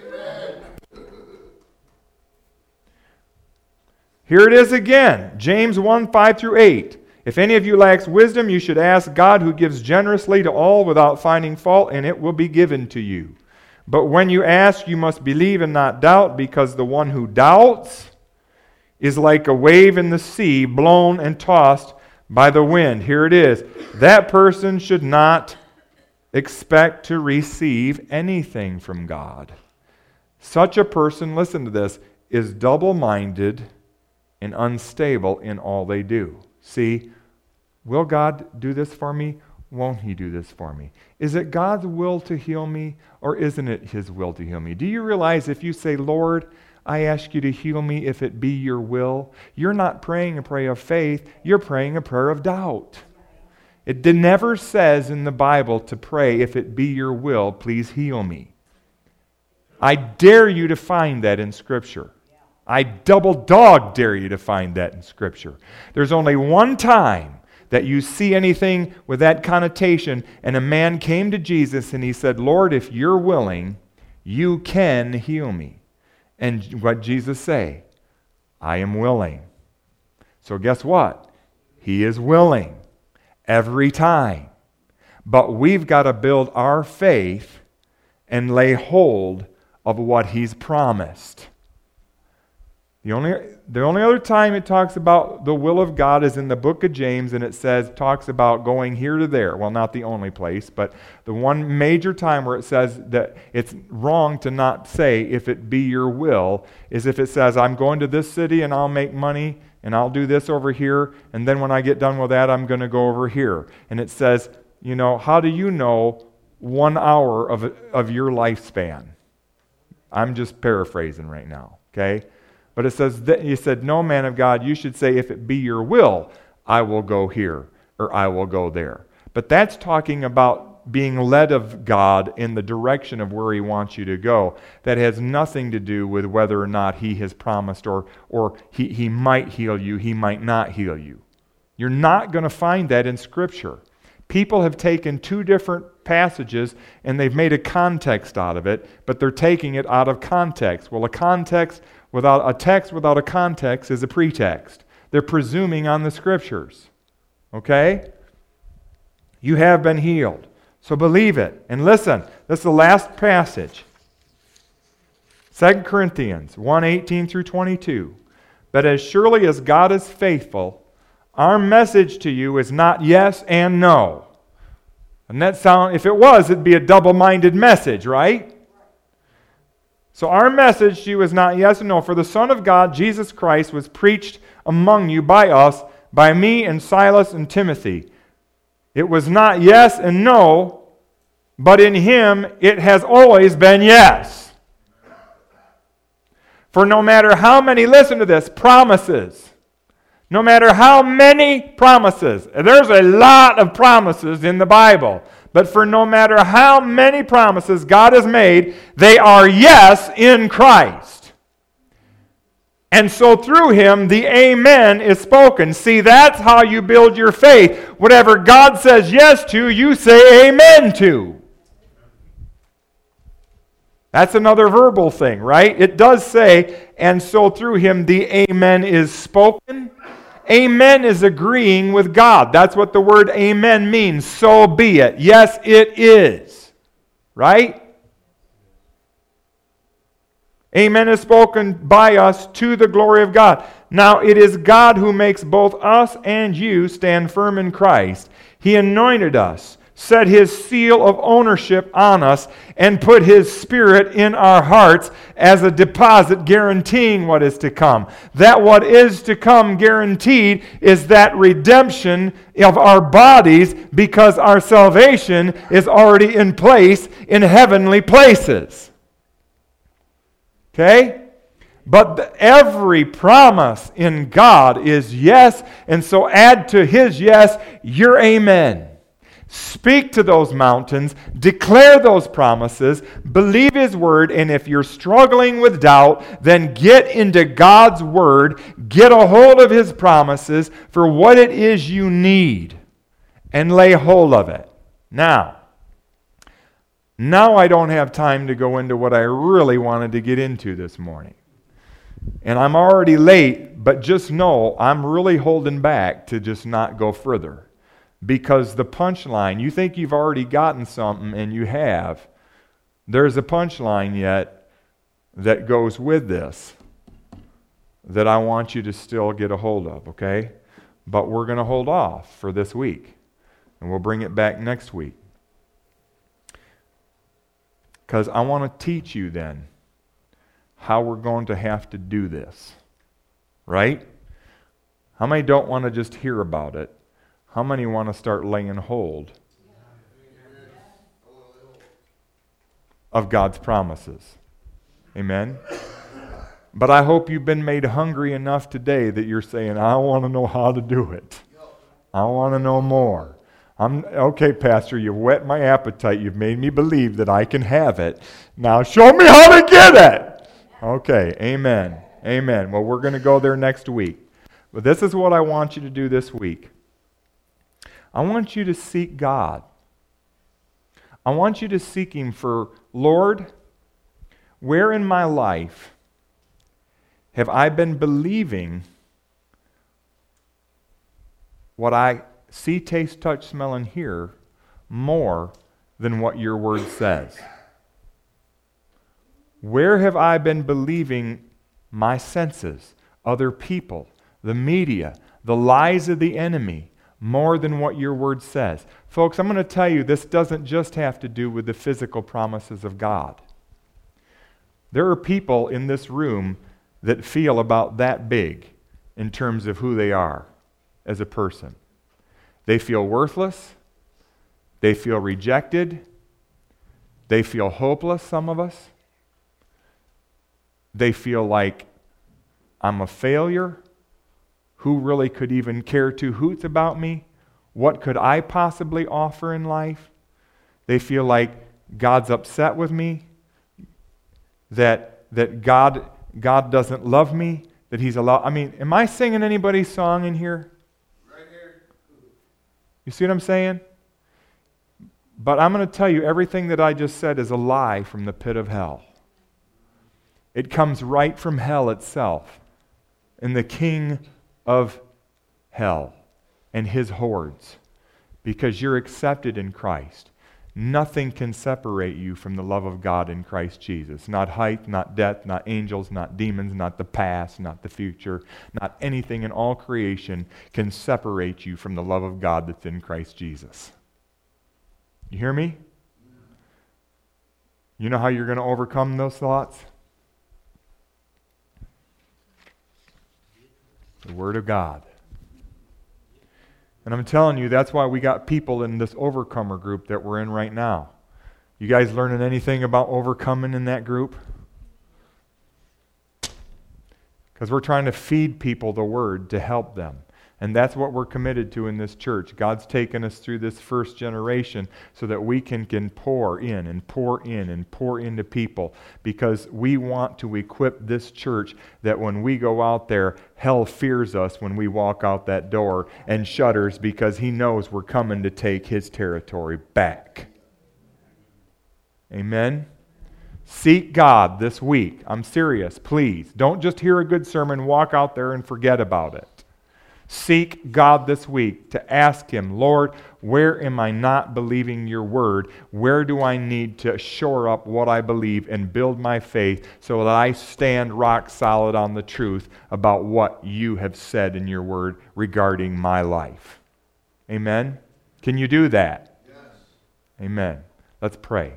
Here it is again, James one, five through eight. If any of you lacks wisdom, you should ask God, who gives generously to all without finding fault, and it will be given to you. But when you ask, you must believe and not doubt, because the one who doubts is like a wave in the sea, blown and tossed by the wind. Here it is. That person should not expect to receive anything from God. Such a person, listen to this, is double-minded and unstable in all they do. See, will God do this for me? Won't He do this for me? Is it God's will to heal me, or isn't it His will to heal me? Do you realize if you say, Lord, I ask you to heal me if it be your will, you're not praying a prayer of faith, you're praying a prayer of doubt. It never says in the Bible to pray, if it be your will, please heal me. I dare you to find that in Scripture. I double dog dare you to find that in Scripture. There's only one time that you see anything with that connotation, and a man came to Jesus and he said, Lord, if you're willing, you can heal me. And what did Jesus say? I am willing. So guess what? He is willing every time. But we've got to build our faith and lay hold of what He's promised. The only, the only other time it talks about the will of God is in the book of James, and it says, talks about going here to there. Well, not the only place, but the one major time where it says that it's wrong to not say, if it be your will, is if it says, I'm going to this city and I'll make money and I'll do this over here, and then when I get done with that, I'm going to go over here. And it says, you know, how do you know one hour of, of your lifespan? I'm just paraphrasing right now, okay? But it says, that he said, no, man of God, you should say, if it be your will, I will go here, or I will go there. But that's talking about being led of God in the direction of where He wants you to go. That has nothing to do with whether or not He has promised, or, or he, he might heal you, He might not heal you. You're not going to find that in Scripture. People have taken two different passages and they've made a context out of it, but they're taking it out of context. Well, a context without a text without a context is a pretext. They're presuming on the Scriptures. Okay? You have been healed. So believe it. And listen, this is the last passage. Second Corinthians one, eighteen through twenty-two. But as surely as God is faithful, our message to you is not yes and no. And that sound, if it was, it'd be a double-minded message, right? So our message to you is not yes and no. For the Son of God, Jesus Christ, was preached among you by us, by me and Silas and Timothy. It was not yes and no, but in Him it has always been yes. For no matter how many, listen to this, promises, no matter how many promises, there's a lot of promises in the Bible, but for no matter how many promises God has made, they are yes in Christ. And so through Him, the amen is spoken. See, that's how you build your faith. Whatever God says yes to, you say amen to. That's another verbal thing, right? It does say, and so through Him, the amen is spoken. Amen is agreeing with God. That's what the word amen means. So be it. Yes, it is. Right? Amen is spoken by us to the glory of God. Now it is God who makes both us and you stand firm in Christ. He anointed us, set His seal of ownership on us, and put His Spirit in our hearts as a deposit guaranteeing what is to come. That what is to come guaranteed is that redemption of our bodies, because our salvation is already in place in heavenly places. Okay? But the, every promise in God is yes, and so add to His yes your amen. Speak to those mountains, declare those promises, believe His word, and if you're struggling with doubt, then get into God's word, get a hold of His promises for what it is you need, and lay hold of it. Now, Now I don't have time to go into what I really wanted to get into this morning. And I'm already late, but just know I'm really holding back to just not go further. Because the punchline, you think you've already gotten something, and you have. There's a punchline yet that goes with this that I want you to still get a hold of, okay? But we're going to hold off for this week. And we'll bring it back next week. Because I want to teach you then how we're going to have to do this. Right? How many don't want to just hear about it? How many want to start laying hold of God's promises? Amen? But I hope you've been made hungry enough today that you're saying, I want to know how to do it. I want to know more. I'm okay, Pastor, you've whet my appetite. You've made me believe that I can have it. Now show me how to get it. Okay, amen. Amen. Well, we're going to go there next week. But this is what I want you to do this week. I want you to seek God. I want you to seek Him for, Lord, where in my life have I been believing what I see, taste, touch, smell, and hear more than what your word says? Where have I been believing my senses, other people, the media, the lies of the enemy, more than what your word says? Folks, I'm going to tell you, this doesn't just have to do with the physical promises of God. There are people in this room that feel about that big in terms of who they are as a person. They feel worthless. They feel rejected. They feel hopeless, some of us. They feel like, I'm a failure. Who really could even care two hoots about me? What could I possibly offer in life? They feel like God's upset with me, that that God God doesn't love me, that He's allowed. I mean, am I singing anybody's song in here? Right here. You see what I'm saying? But I'm going to tell you, everything that I just said is a lie from the pit of hell. It comes right from hell itself, and the king of hell and his hordes, because you're accepted in Christ. Nothing can separate you from the love of God in Christ Jesus. Not height, not depth, not angels, not demons, not the past, not the future, not anything in all creation can separate you from the love of God that's in Christ Jesus. You hear me? You know how you're going to overcome those thoughts? The Word of God. And I'm telling you, that's why we got people in this overcomer group that we're in right now. You guys learning anything about overcoming in that group? Because we're trying to feed people the Word to help them. And that's what we're committed to in this church. God's taken us through this first generation so that we can, can pour in and pour in and pour into people, because we want to equip this church that when we go out there, hell fears us when we walk out that door and shudders, because he knows we're coming to take his territory back. Amen? Seek God this week. I'm serious, please. Don't just hear a good sermon, walk out there and forget about it. Seek God this week to ask Him, Lord, where am I not believing your word? Where do I need to shore up what I believe and build my faith so that I stand rock solid on the truth about what you have said in your word regarding my life? Amen? Can you do that? Yes. Amen. Let's pray.